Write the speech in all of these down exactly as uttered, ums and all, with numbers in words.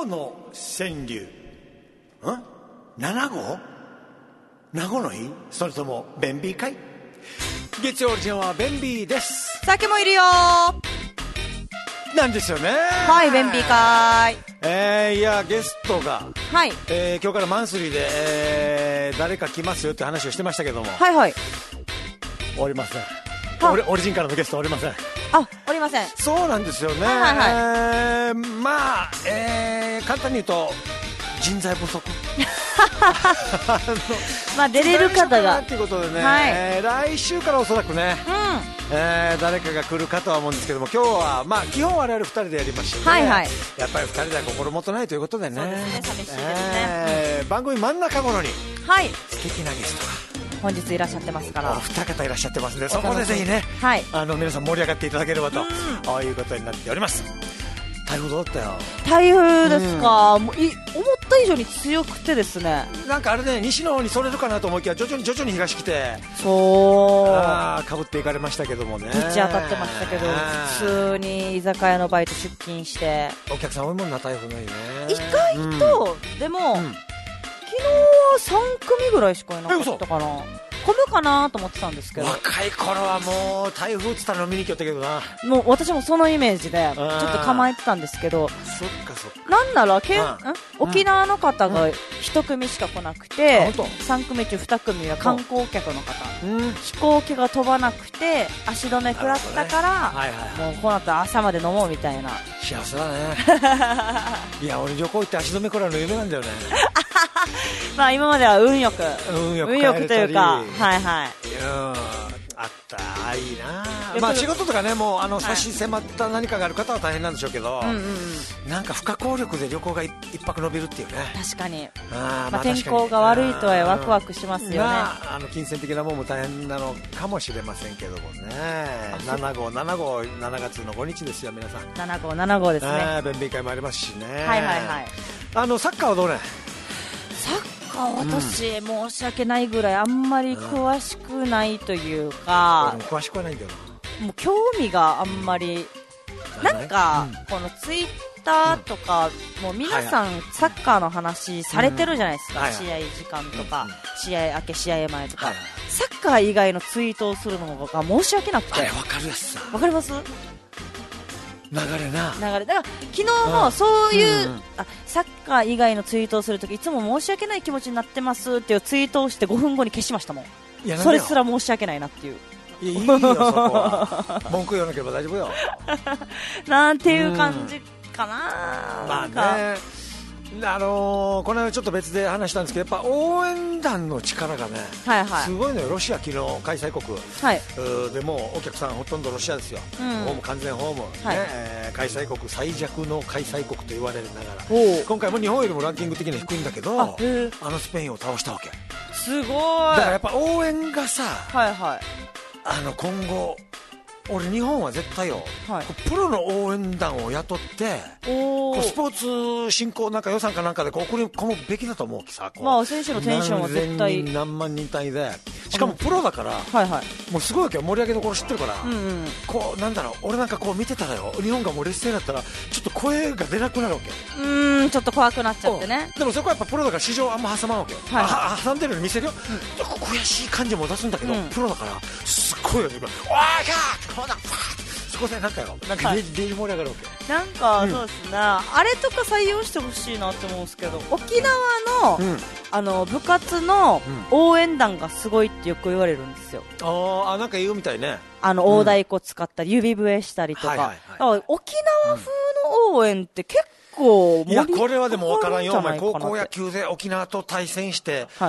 の川柳。ん ?なな 号名護の日、それともベンビーかい。月曜オリジンはベンビーです。 酒もいるよなんですよね。 はい、ベンビーかい。 えー、いやゲストが、 はい、 えー、今日からマンスリーで、えー、誰か来ますよって話をしてましたけども、 はいはい、 おりません。オリ、オリジンからのゲストおりません。 あ、おりません。 そうなんですよね。 はいはいはい、 えー、まあ、えー、簡単に言うと人材不足あのまあ出れる方がということでね、 はい、 えー、来週からおそらくね、 うん、 えー、誰かが来るかとは思うんですけども、今日はまあ基本我々ふたりでやりまして、ね、 はいはい、 やっぱりふたりでは心もとないということでね、 そうですね、寂しいですね、 えー、番組真ん中頃にはい素敵なゲストが本日いらっしゃってますから、 お二方いらっしゃってますので、そこでぜひね、 はい、 あの皆さん盛り上がっていただければと、 うん、 いうことになっております。台風どうだったよ。 台風ですか、うん、もうい思った以上に強くてですね、 なんかあれね、西の方にそれるかなと思いきや徐々に徐々に東来て、 そうあかぶっていかれましたけどもね、 ぶち当たってましたけど、普通に居酒屋のバイト出勤してお客さん多いもんな、台風の日ね。 意外と、うん、でも、うん、昨日はさん組ぐらいしかいなかったかな。混むかなと思ってたんですけど、 若い頃はもう台風っつったら飲みに行きよったけどな。 もう私もそのイメージでちょっと構えてたんですけど、 そっかそっか、 なんならけんん沖縄の方がいち組しか来なくて、うん、さん組中に組は観光客の方、うん、飛行機が飛ばなくて足止め食らったから、ね、はいはいはい、もうこの後朝まで飲もうみたいな。 幸せだねいや俺旅行行って足止め食らうの夢なんだよねまあ今までは運よく運よく運よくというか、はいはい、 いやあったいいな。まあ仕事とかね、もうあの差し迫った何かがある方は大変なんでしょうけど、はい、うんうんうん、なんか不可抗力で旅行が一泊伸びるっていうね。 確かに、 あ、 まあ、天候が悪いとはワクワクしますよね。 まあ、あの金銭的なものも大変なのかもしれませんけどもね。なな号なな号しちがつのごにちですよ皆さん。 なな号なな号ですね。 弁明会もありますしね。 はいはいはい。 あのサッカーはどうね。 サッカー私、うん、申し訳ないぐらいあんまり詳しくないというか、 うん、詳しくはないんだよな。 もう興味があんまりなんか、うん、このツイッターとか、うん、もう皆さんサッカーの話されてるじゃないですか、はいはい、試合時間とか、うん、試合明け試合前とか、はいはい、サッカー以外のツイートをするのが申し訳なくて。 あれ分かるやつさ。 分かります？ 流れな流れだから昨日もそういう、うんうん、あサッカー以外のツイートをするときいつも申し訳ない気持ちになってますっていうツイートをしてごふんごに消しましたもん。いやそれすら申し訳ないなっていう。 いやいいよそこは文句言わなければ大丈夫よなんていう感じかな、 うん、まあね、あのー、この間ちょっと別で話したんですけど、やっぱ応援団の力がね、はいはい、すごいのよ。ロシア昨日開催国、はい、でもお客さんほとんどロシアですよ、うん、ホーム完全ホーム、はい、ねえー、開催国最弱の開催国と言われながら今回も日本よりもランキング的には低いんだけど、 あ, あのスペインを倒したわけ。 すごい。 だからやっぱ応援がさ、 はいはい、 あの今後俺日本は絶対よ、はい、プロの応援団を雇ってこうスポーツ振興なんか予算かなんかでこう送り込むべきだと思うさ。こう、 まあ、選手のテンションは絶対何千人何万人単位で、しかもプロだから、はいはい、もうすごいわけよ。盛り上げどころ知ってるから、うんうん、こうなんだろう、俺なんかこう見てたらよ、日本がもう劣勢だったらちょっと声が出なくなるわけ。 うーん、ちょっと怖くなっちゃってね。 でもそこはやっぱプロだから市場あんま挟まんわけよ、はいはい、挟んでるように見せるよ、うん、悔しい感じも出すんだけど、うん、プロだからすっごいよね。おーいこうだそこでなんかよ、なんか、はい、盛り上がるわけ。 なんか、うん、そうですね、あれとか採用してほしいなって思うんですけど、沖縄の、うん、あの部活の応援団がすごいってよく言われるんですよ。 ああ、なんか言うみたいね。 あの大太鼓使ったり指笛したりとか、はいはいはい、だから沖縄風の応援って結構盛り上がるんじゃないかなって。 いやこれはでも分からんよ。お前高校野球で沖縄と対戦して、はい、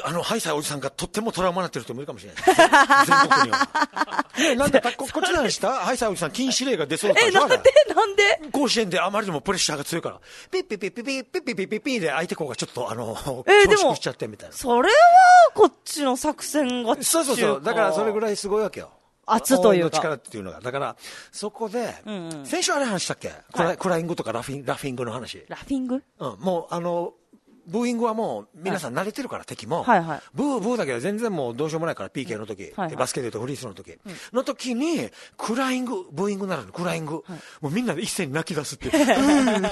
あのハイサイおじさんがとってもトラウマになってる人もいるかもしれない全国にはね、なんで こ, こっちなんしたハイサイおじさん禁止令が出そうだったでしょ。 え、なんでなんで甲子園であまりにもプレッシャーが強いからピッピッピッピッピッピッピッピッピッピッで相手校がちょっとあのえー、 恐縮しちゃってみたいな。 それはこっちの作戦がそうそうそう、だからそれぐらいすごいわけよ、 圧というか力っていうのが。だからそこで、うんうん、先週あれ話したっけ、はい、クライングとかラフィン、ラフィングの話。 ラフィング、 うん、もうあのブーイングはもう皆さん慣れてるから、はい、敵も、はいはい、ブーブーだけど全然もうどうしようもないから ピーケー の時、うんはいはい、バスケでいうとフリースローの時、うん、の時にクライングブーイングならぬクライング、はい、もうみんなで一斉に泣き出すって俺がない俺がない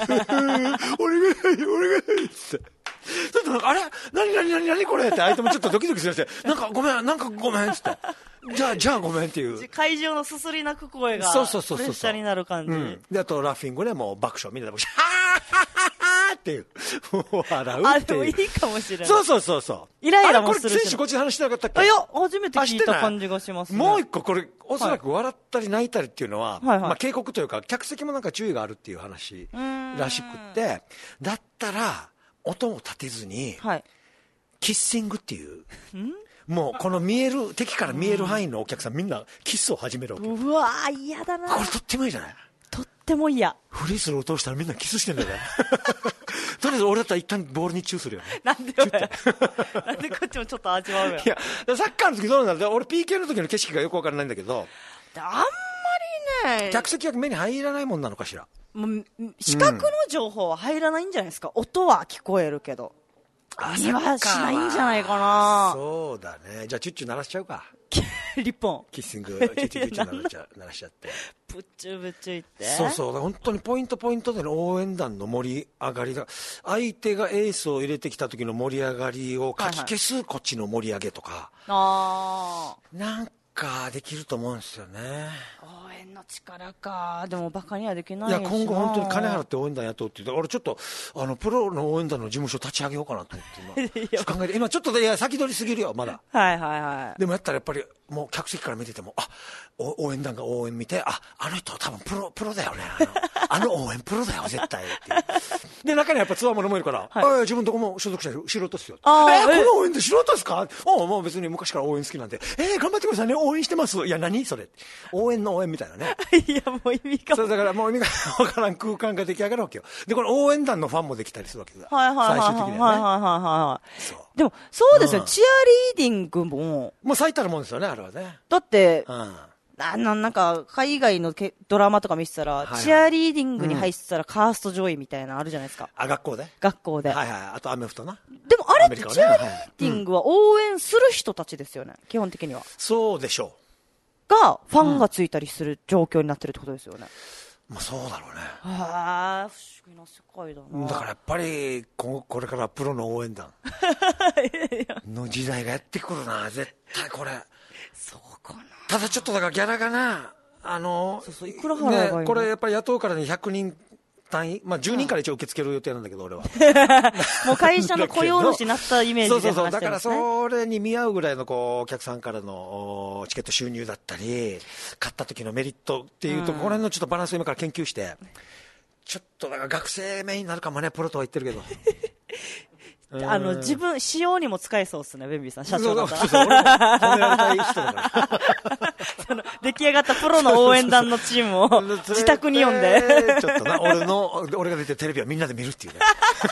ってちょっとなんかあれ何何何何これって相手もちょっとドキドキするしてなんかごめんなんかごめんっつってじゃあじゃあごめんっていう会場のすすり泣く声がプレッシャーになる感じ、うん、 であとラッフィングでもう爆笑みんなではーっていう笑うっていうあでもいいかもしれないそうそうそうそうイライラもするしあれこれ選手こっち話してなかったっけいや初めて聞いた感じがしますねもう一個これおそらく笑ったり泣いたりっていうのは、はいまあ、警告というか客席もなんか注意があるっていう話らしくってだったら音を立てずに、はい、キッシングっていうもうこの見える敵から見える範囲のお客さんみんなキスを始めるわけうわー嫌だなこれとってもいいじゃないとっても嫌フリースロー通したらみんなキスしてんだよねとりあえず俺だったら一旦ボールにチューするよねなんでなんでこっちもちょっと味わうよいやサッカーの時どうなんだ俺 ピーケー の時の景色がよくわからないんだけどあんまりね客席は目に入らないもんなのかしらもう視覚の情報は入らないんじゃないですか、うん、音は聞こえるけど耳はしないんじゃないかなそうだねじゃあチュッチュ鳴らしちゃうかリッポンキッシングチュッチュチュッチュ鳴らしちゃ鳴らしちゃってぶっちゅぶっちゅいってそうそう本当にポイントポイントでの応援団の盛り上がりが相手がエースを入れてきた時の盛り上がりをかき消すこっちの盛り上げとか、はいはい、なんかできると思うんですよね応援の力かでもバカにはできないしないや今後本当に金払って応援団雇うって言って俺ちょっとあのプロの応援団の事務所立ち上げようかなと思って今考えて今ちょっといや先取りすぎるよまだはいはいはいでもやったらやっぱりもう客席から見ててもあ応援団が応援見てああの人多分プロプロだよねあのあの応援プロだよ絶対ってで中にはやっぱツアーものもいるから、はい、自分どこも所属者素人ですよえー、この応援で素人ですかおもう別に昔から応援好きなんでえー、頑張ってくださいね応援してますいや何それ応援の応援みたいなねいやもう意味がそうだからもう意味が分からん空間が出来上がるわけよでこれ応援団のファンもできたりするわけだはいはいはいはい最終的にはねはいはいはいはいでもそうですよ、うん、チアリーディングももう最たるもんですよねあれはねだって、うんあのなんか海外のけドラマとか見てたら、はいはい、チアリーディングに入ってたらカースト上位みたいなのあるじゃないですか、 うん、あ学校で学校ではいはいあとアメフトなでもあれってチアリーディングは応援する人たちですよね、うん、基本的にはそうでしょうがファンがついたりする状況になってるってことですよね、 うん、まあそうだろうねああ不思議な世界だなだからやっぱりここれからプロの応援団の時代がやってくるな絶対これそうかなただちょっとだからギャラがなあのそうそういくら払えばいいの、 ね、これやっぱり雇うからにひゃくにん単位、まあ、じゅうにんから一応受け付ける予定なんだけど俺はもう会社の雇用主になったイメージで話してるんですね。そうそうそうだからそれに見合うぐらいのこうお客さんからのチケット収入だったり買った時のメリットっていうと、うん、この辺のちょっとバランスを今から研究してちょっとだから学生メインになるかもねプロとは言ってるけどあの自分仕様にも使えそうですねベンビーさん社長だったらそうそうそう俺も褒められたい人だからその出来上がったプロの応援団のチームを自宅に呼んでちょっとな俺の俺が出てるテレビはみんなで見るっていうね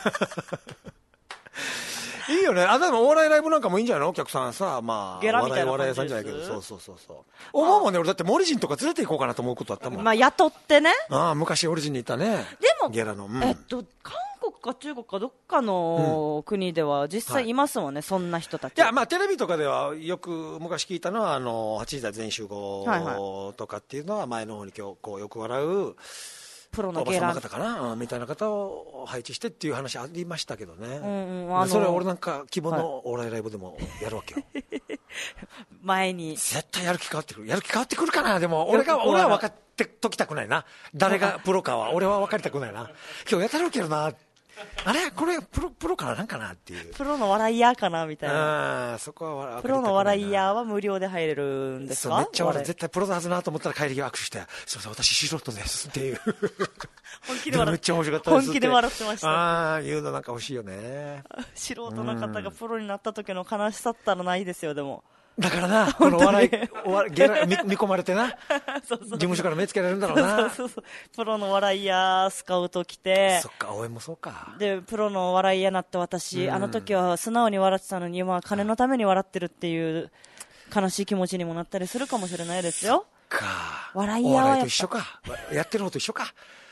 いいよねあでもお笑いライブなんかもいいんじゃないのお客さんさまあゲラみたいな笑い笑い屋さんじゃないけどそうそうそうそう思うもんね俺だってモリジンとか連れて行こうかなと思うことあったもんまあ雇ってねああ昔オリジンにいたねでもゲラの、うん、 えっと韓国か中国かどっかの国では実際いますもんね、はい、そんな人たちいやまあテレビとかではよく昔聞いたのはあのはちじ台全集合とかっていうのは前の方に今日こうよく笑うプロのゲラおばさんの方かなみたいな方を配置してっていう話ありましたけどね、 うんうん、あのそれは俺なんか希望のお笑いライブでもやるわけよ、はい、 前に絶対やる気変わってくるやる気変わってくるかなでも俺が俺は分かってときたくないな誰がプロかは俺は分かりたくないな今日やったろうけどなあれこれプロプロからなんかなっていうプロの笑い屋かなみたいなあそこはプロの笑い屋は無料で入れるんですかめっちゃ笑い絶対プロだはずなと思ったら帰り握手してすいません私素人ですっていう本気で笑めっちゃ面白かったです本気で笑ってましたああいうのなんか欲しいよね素人の方がプロになった時の悲しさったらないですよでもだからな、この笑い、ゲラ見、見込まれてなそうそう、事務所から目つけられるんだろうなそうそうそうプロの笑い屋スカウト来てそっか応援もそうかでプロの笑い屋になって私、うん、あの時は素直に笑ってたのに今は金のために笑ってるっていう悲しい気持ちにもなったりするかもしれないですよか笑い屋はやっぱお笑いと一緒かやってる方と一緒か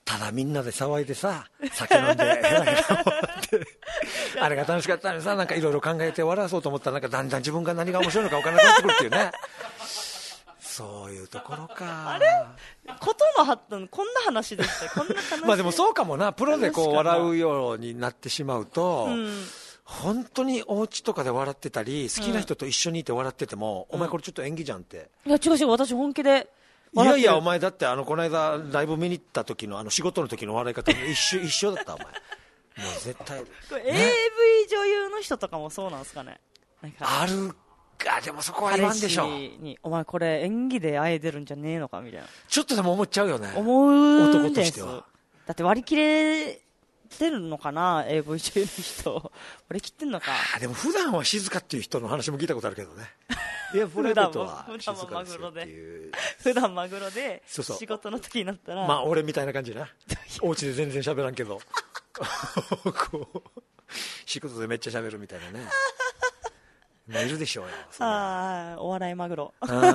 ただみんなで騒いでさ、酒飲んでヘラヘラ終わってあれが楽しかったのにさ、なんかいろいろ考えて笑わそうと思ったら、なんかだんだん自分が何が面白いのか分からなくなってくるっていうねそういうところか。 あれことの発展こんな話でしたこんな話まあでもそうかもな、プロでこう笑うようになってしまうと、うん、本当にお家とかで笑ってたり好きな人と一緒にいて笑ってても、うん、お前これちょっと演技じゃんって。 いや違う違う、私本気でいやいやお前だってあのこの間ライブ見に行った時のあの仕事の時の笑い方一緒一緒だったお前もう絶対、ね、 これ エーブイ 女優の人とかもそうなんですかね。なんかあるか、でもそこは言わんでしょ。 にお前これ演技であえてるんじゃねえのかみたいな、 ちょっとでも思っちゃうよね、 思うんです。 男としてはだって割り切れてるのかな エーブイ 女優の人割り切ってんのか。 あでも普段は静かっていう人の話も聞いたことあるけどねいやプライベートは静かですよっていう普段マグロで仕事の時になったら、 まあ俺みたいな感じなお家で全然喋らんけどこう仕事でめっちゃ喋るみたいなねまあいるでしょうよ。 ああお笑いマグロあでも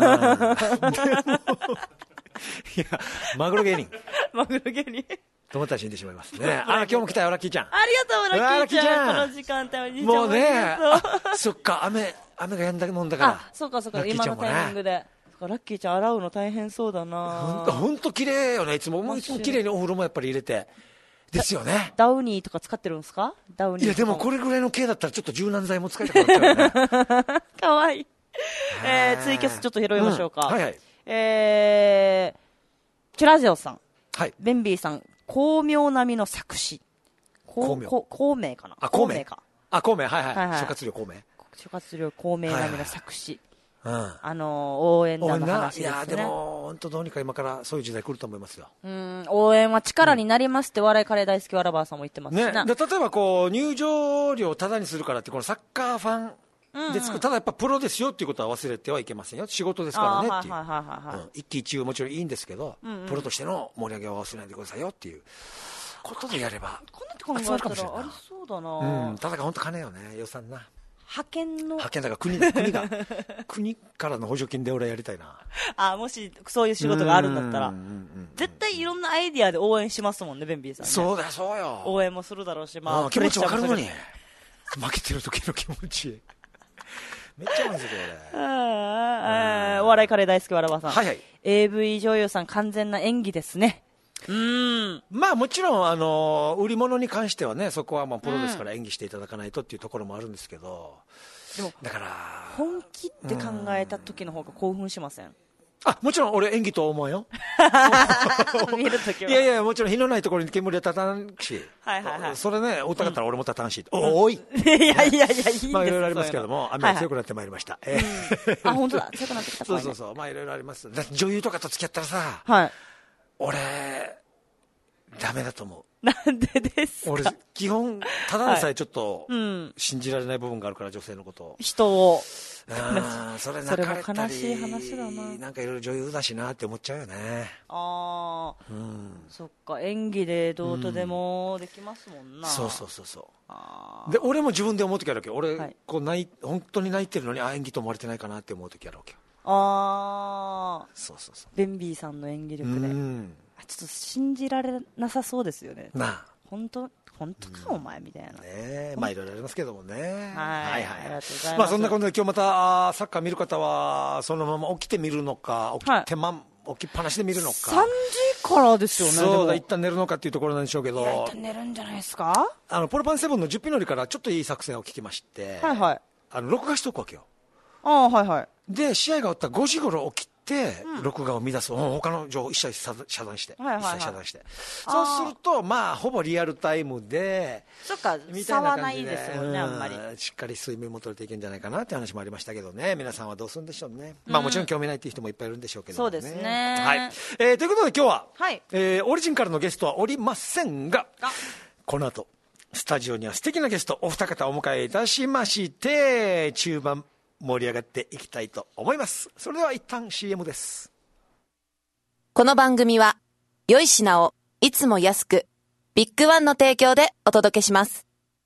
いやマグロ芸人マグロ芸人友達死んでしまいますね。あ今日も来たよラッキーちゃん。 ありがとうラッキーちゃん。この時間帯にもうねそっか雨雨がやんだもんだから。 あそうかそうか今のタイミングでラッキーちゃん洗うの大変そうだな。 ほんと綺麗よね。いつもいつも綺麗にお風呂もやっぱり入れてですよね。 ダウニーとか使ってるんですか。ダウニー。 いやでもこれぐらいの系だったらちょっと柔軟剤も使いたくなっちゃうよねかわいい、えー、ツイキャスちょっと拾いましょうか、 うん、はいはい。 えー、キュラジオさん、 はい、 ベンビーさん巧妙並みの作詞巧妙孔明かな。 あ孔明かあ孔明はいはい、 はいはい、 諸葛亮孔明諸葛亮孔明並みの作詞、 はいはい、うん、 あのー、応援団の話ですね。 いやでも本当どうにか今からそういう時代来ると思いますよ。 うん応援は力になりますって、うん、笑いカレー大好きわらばーさんも言ってますし、ね、 ね、で例えばこう入場料をタダにするからってこのサッカーファンでつく、うんうん、ただやっぱプロですよっていうことは忘れてはいけませんよ。仕事ですからねっていう、はいはいはいはい、うん、一喜一憂もちろんいいんですけど、うんうん、プロとしての盛り上げは忘れないでくださいよっていうことでやればこんなって考えたらありそうだな、 うん、ただが本当金よね予算な派遣の派遣だから国だ国が国からの補助金で俺はやりたいなあもしそういう仕事があるんだったら、うんうんうん、絶対いろんなアイディアで応援しますもんねベンビーさんね。 そうだそうよ応援もするだろうし、まあ、 気持ちわかるのに負けてる時の気持ちめっちゃうまいですよこれあお笑いカレー大好きわらばさん、 はいはい、 エーブイ 女優さん完全な演技ですね。うんまあもちろんあの売り物に関してはねそこはまあプロですから演技していただかないとっていうところもあるんですけど、 うん、でもだから本気って考えた時の方が興奮しません？ あもちろん俺演技と思うよ見る時はいやいやもちろん火のないところに煙は立たんしはいはい、はい、 それねおたかったら俺も立たんし、うん、おおいいやいやいやいいですまあいろいろありますけども雨が強くなってまいりました、はいはいえーうん、あ本当だ強くなってきたそうそうそうまあいろいろあります。だ女優とかと付き合ったらさ、 はい、 俺ダメだと思う。 なんでですか？ 俺基本ただでさえちょっと信じられない部分があるから女性のことを人をあそれ泣かれたり悲しい話だな。 なんかいろいろ女優だしなって思っちゃうよね。 ああ、うん、そっか演技でどうとでもできますもんな、うん、 そうそうそうそうあで俺も自分で思う時あるわけよ俺、はい、こう泣い本当に泣いてるのにあ演技と思われてないかなって思う時あるわけよ。 ああそうそうそうベンビーさんの演技力で、うん、ちょっと信じられなさそうですよね。 なあ本当本当か、うん、お前みたいなねまあいろいろありますけどもね。はいはいはいありがとうございます。 まあそんなことで今日またサッカー見る方はそのまま起きて見るのか起きて、ま、起きっぱなしで見るのかさんじからですよね。 そうだ一旦寝るのかっていうところなんでしょうけどいや一旦寝るんじゃないですか。 あのポルパンセブンのじゅっぴのりからちょっといい作戦を聞きまして、 はいはい、 あの録画しておくわけよ。 ああはいはいで試合が終わったらごじ頃起きて、うん、録画を乱す、うん、他の情報一切遮断して、はいはいはい、一切遮断してそうするとまあほぼリアルタイムでそっか差はないですもんね、うん、あんまりしっかり睡眠も取れていけんじゃないかなって話もありましたけどね。皆さんはどうするんでしょうね、うん、まあもちろん興味ないっていう人もいっぱいいるんでしょうけどね。 そうですね、 はいえー、ということで今日は、 はいえー、オリジンからのゲストはおりませんがこの後スタジオには素敵なゲストお二方お迎えいたしまして中盤盛り上がっていきたいと思います。それでは一旦 シーエム です。 この番組は良い品をいつも安くビッグワンの提供でお届けします。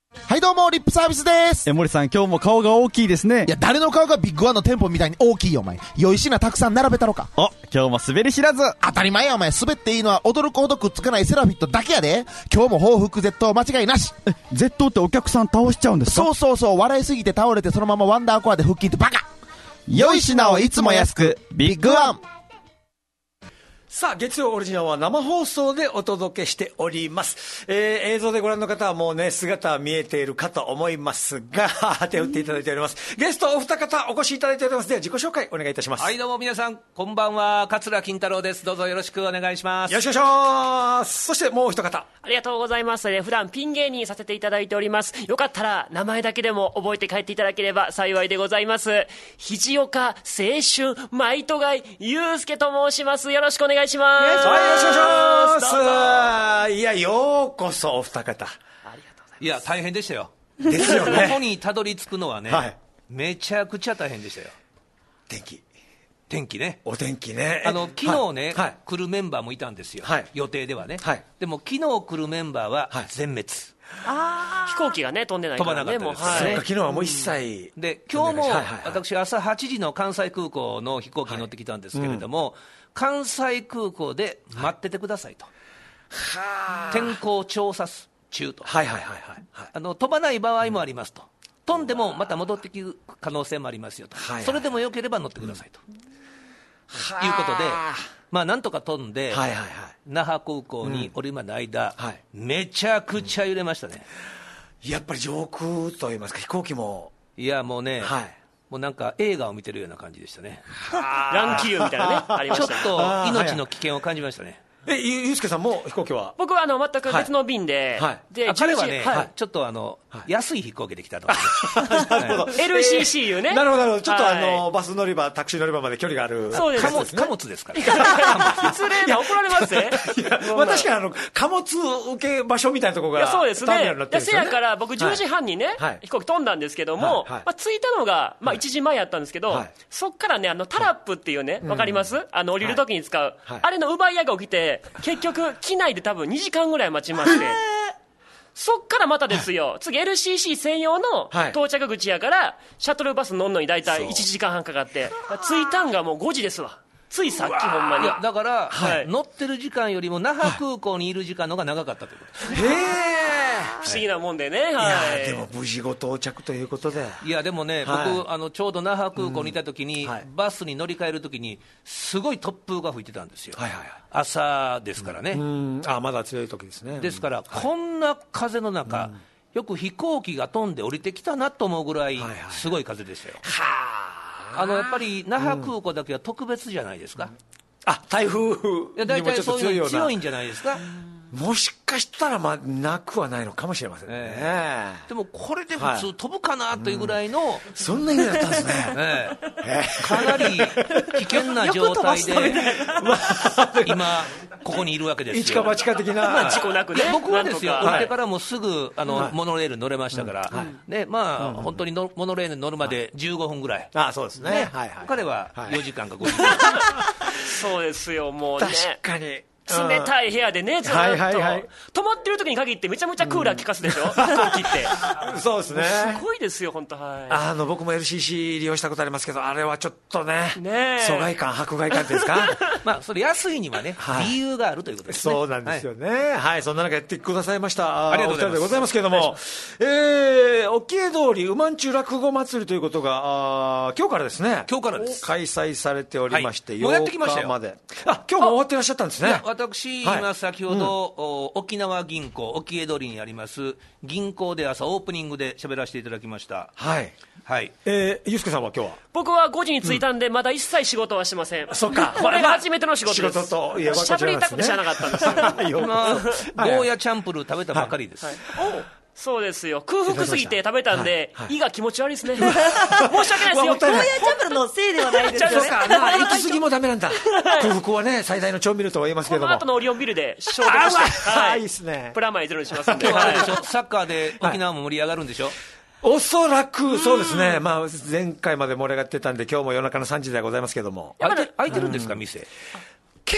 はいどうも、リップサービスです。 え、森さん、今日も顔が大きいですね。 いや、誰の顔がビッグワンの店舗みたいに大きいよ、お前。良い品たくさん並べたろか。 お、今日も滑り知らず。 当たり前や、お前。滑っていいのは驚くほどくっつかないセラフィットだけやで。今日も報復絶倒間違いなし。 え、絶倒ってお客さん倒しちゃうんですか？ そうそうそう、笑いすぎて倒れてそのままワンダーコアで腹筋ってバカ。 良い品をいつも安く、ビッグワン。 さあ、月曜オリジナルは生放送でお届けしております。えー、映像でご覧の方はもうね、姿は見えているかと思いますが、手を打っていただいております。ゲストお二方お越しいただいております。では自己紹介お願いいたします。 はい、どうも皆さん、こんばんは。桂金太郎です。どうぞよろしくお願いします。 よろしくお願いします。そしてもう一方。 ありがとうございます。普段ピン芸人させていただいております。よかったら名前だけでも覚えて帰っていただければ幸いでございます。藤岡青春マイト街祐介と申します。よろしくお願いします。 よろしくお願いします。いや、ようこそお二方。 ありがとうございます。 いや、大変でしたよ。 ですよね。 ここにたどり着くのはね、はい、めちゃくちゃ大変でしたよ。 天気。 天気ね。 お天気ね。 あの、昨日ね、 はい、 来るメンバーもいたんですよ。はい、予定ではね。はい、でも、昨日来るメンバーは全滅。 あ飛行機がね、飛んでないからね。 飛ばなかったですね。 はい、 昨日はもう一切。 うん、で、今日も、私、朝はちじの関西空港の飛行機に乗ってきたんですけれども、はいうん、関西空港で待っててくださいと。はい、天候調査中と。 はいはいはいはい。 あの、飛ばない場合もありますと。飛んでもまた戻ってくる可能性もありますよと。はいはい、それでもよければ乗ってくださいと。うん、いうことで、まあ、なんとか飛んで、はいはいはい、那覇空港におるまでの間、うんはい、めちゃくちゃ揺れましたね。 やっぱり上空といいますか、飛行機も。 いや、もうね、はい、もうなんか映画を見てるような感じでしたね。 乱気流みたいなね、ありました。 ちょっと命の危険を感じましたね。 え、ゆうすけさんも飛行機は？ 僕はあの全く別の便で、 はいはい、 で彼はね、はい、ちょっとあの、はい、安い飛行機で来たとか、 ね、なるほど エルシーシー いうね、 なるほどなるほど、ちょっとあの、はい、バス乗り場タクシー乗り場まで距離がある。 そうです、 貨物、貨物ですから失礼な、怒られますね。 まあ、確かにあの貨物受け場所みたいなところがそうですね。 ターミナルになってるんですよね。 せやから僕じゅうじはんにね、はい、飛行機飛んだんですけども、はいはい、まあ、着いたのが、まあ、いちじまえやったんですけど、はい、そっからね、あのタラップっていうね、わ、はい、かります、うん、あの降りるときに使う、はい、あれの奪い合いが起きて、結局機内で多分にじかんぐらい待ちましてそっからまたですよ、はい、次 エルシーシー 専用の到着口やから、はい、シャトルバス乗んのに大体いちじかんはんかかって、着いたんがもうごじですわ。ついさっきほんまに。いやだから、はい、乗ってる時間よりも那覇空港にいる時間の方が長かったということです、 はい、へえ、 不思議なもんでね、はい、 いやでも無事ご到着ということで。 いやでもね、はい、僕あのちょうど那覇空港にいた時に、うんはい、バスに乗り換える時にすごい突風が吹いてたんですよ、はいはいはい、朝ですからね、うん、 あまだ強い時ですね。 ですから、はい、こんな風の中、うん、よく飛行機が飛んで降りてきたなと思うぐらいすごい風でしたよ。はあ、あのやっぱり那覇空港だけは特別じゃないですか、うん、 あ、台風にもちょっと強いような。大体そういうの強いんじゃないですか。 もしかしたらまあなくはないのかもしれませんね、えー、でもこれで普通飛ぶかなというぐらいの、はい、うん、 そんな夢だったんですね、 えー、かなり危険な状態で今ここにいるわけですよ。 一か八か的な、 まあ、事故なくね。 僕はですよ、降りてからもすぐあの、はい、モノレール乗れましたから、はい、でまあ、うん、本当にのモノレールに乗るまでじゅうごふんぐらい、 はい、あそうですね、ね、はいはい、 彼はよじかんかごじかん、はい、 そうですよ、もうね、 確かに冷たい部屋でね、ずっと、はいはいはい、泊まってる時に限ってめちゃめちゃクーラー効かすでしょ、飛行機ってそうですね、 すごいですよ本当、はい、 あの僕も エルシーシー 利用したことありますけど、あれはちょっとね、ね疎外感迫害感っていうんですかまあそれ安いにはね、はい、理由があるということですね。 そうなんですよね、はいはい、そんな中やってくださいました。ありがとうございます。お二人でございますけれども、えー、沖江通りうまんちゅう落語祭りということがあ今日からですね、 今日からです開催されておりまして、はい、 もうやってきましたよ。 ようかまで、あ今日も終わっていらっしゃったんですね。 私、はい、先ほど、うん、沖縄銀行沖江通りにあります銀行で朝オープニングで喋らせていただきました。 はい、 はい、 えー、ゆうすけさんは今日は？ 僕はごじに着いたんで、うん、まだ一切仕事はしてません。 そっか、 これが初めての仕事です。 仕事といえばこちらですね。 しゃべりたくて知らなかったんですよ今ゴーヤチャンプルー食べたばかりです、はいはい、 そうですよ、空腹すぎて食べたんで、はいはい、胃が気持ち悪いですね申し訳ないですよ。ゴーヤチャンプルーのせいではないですよね。 行き過ぎもダメなんだ空腹はね最大の調味料とは言いますけども、 この後のオリオンビルで消毒して、 はい、いいですね、 プラマイゼロにしますんで。 今日はあれでしょ、サッカーで沖縄も盛り上がるんでしょ、はい、 おそらくそうですね、まあ、前回まで盛り上がってたんで今日も夜中のさんじではございますけども。 開いて、開いてるんですか、うん、店。 結構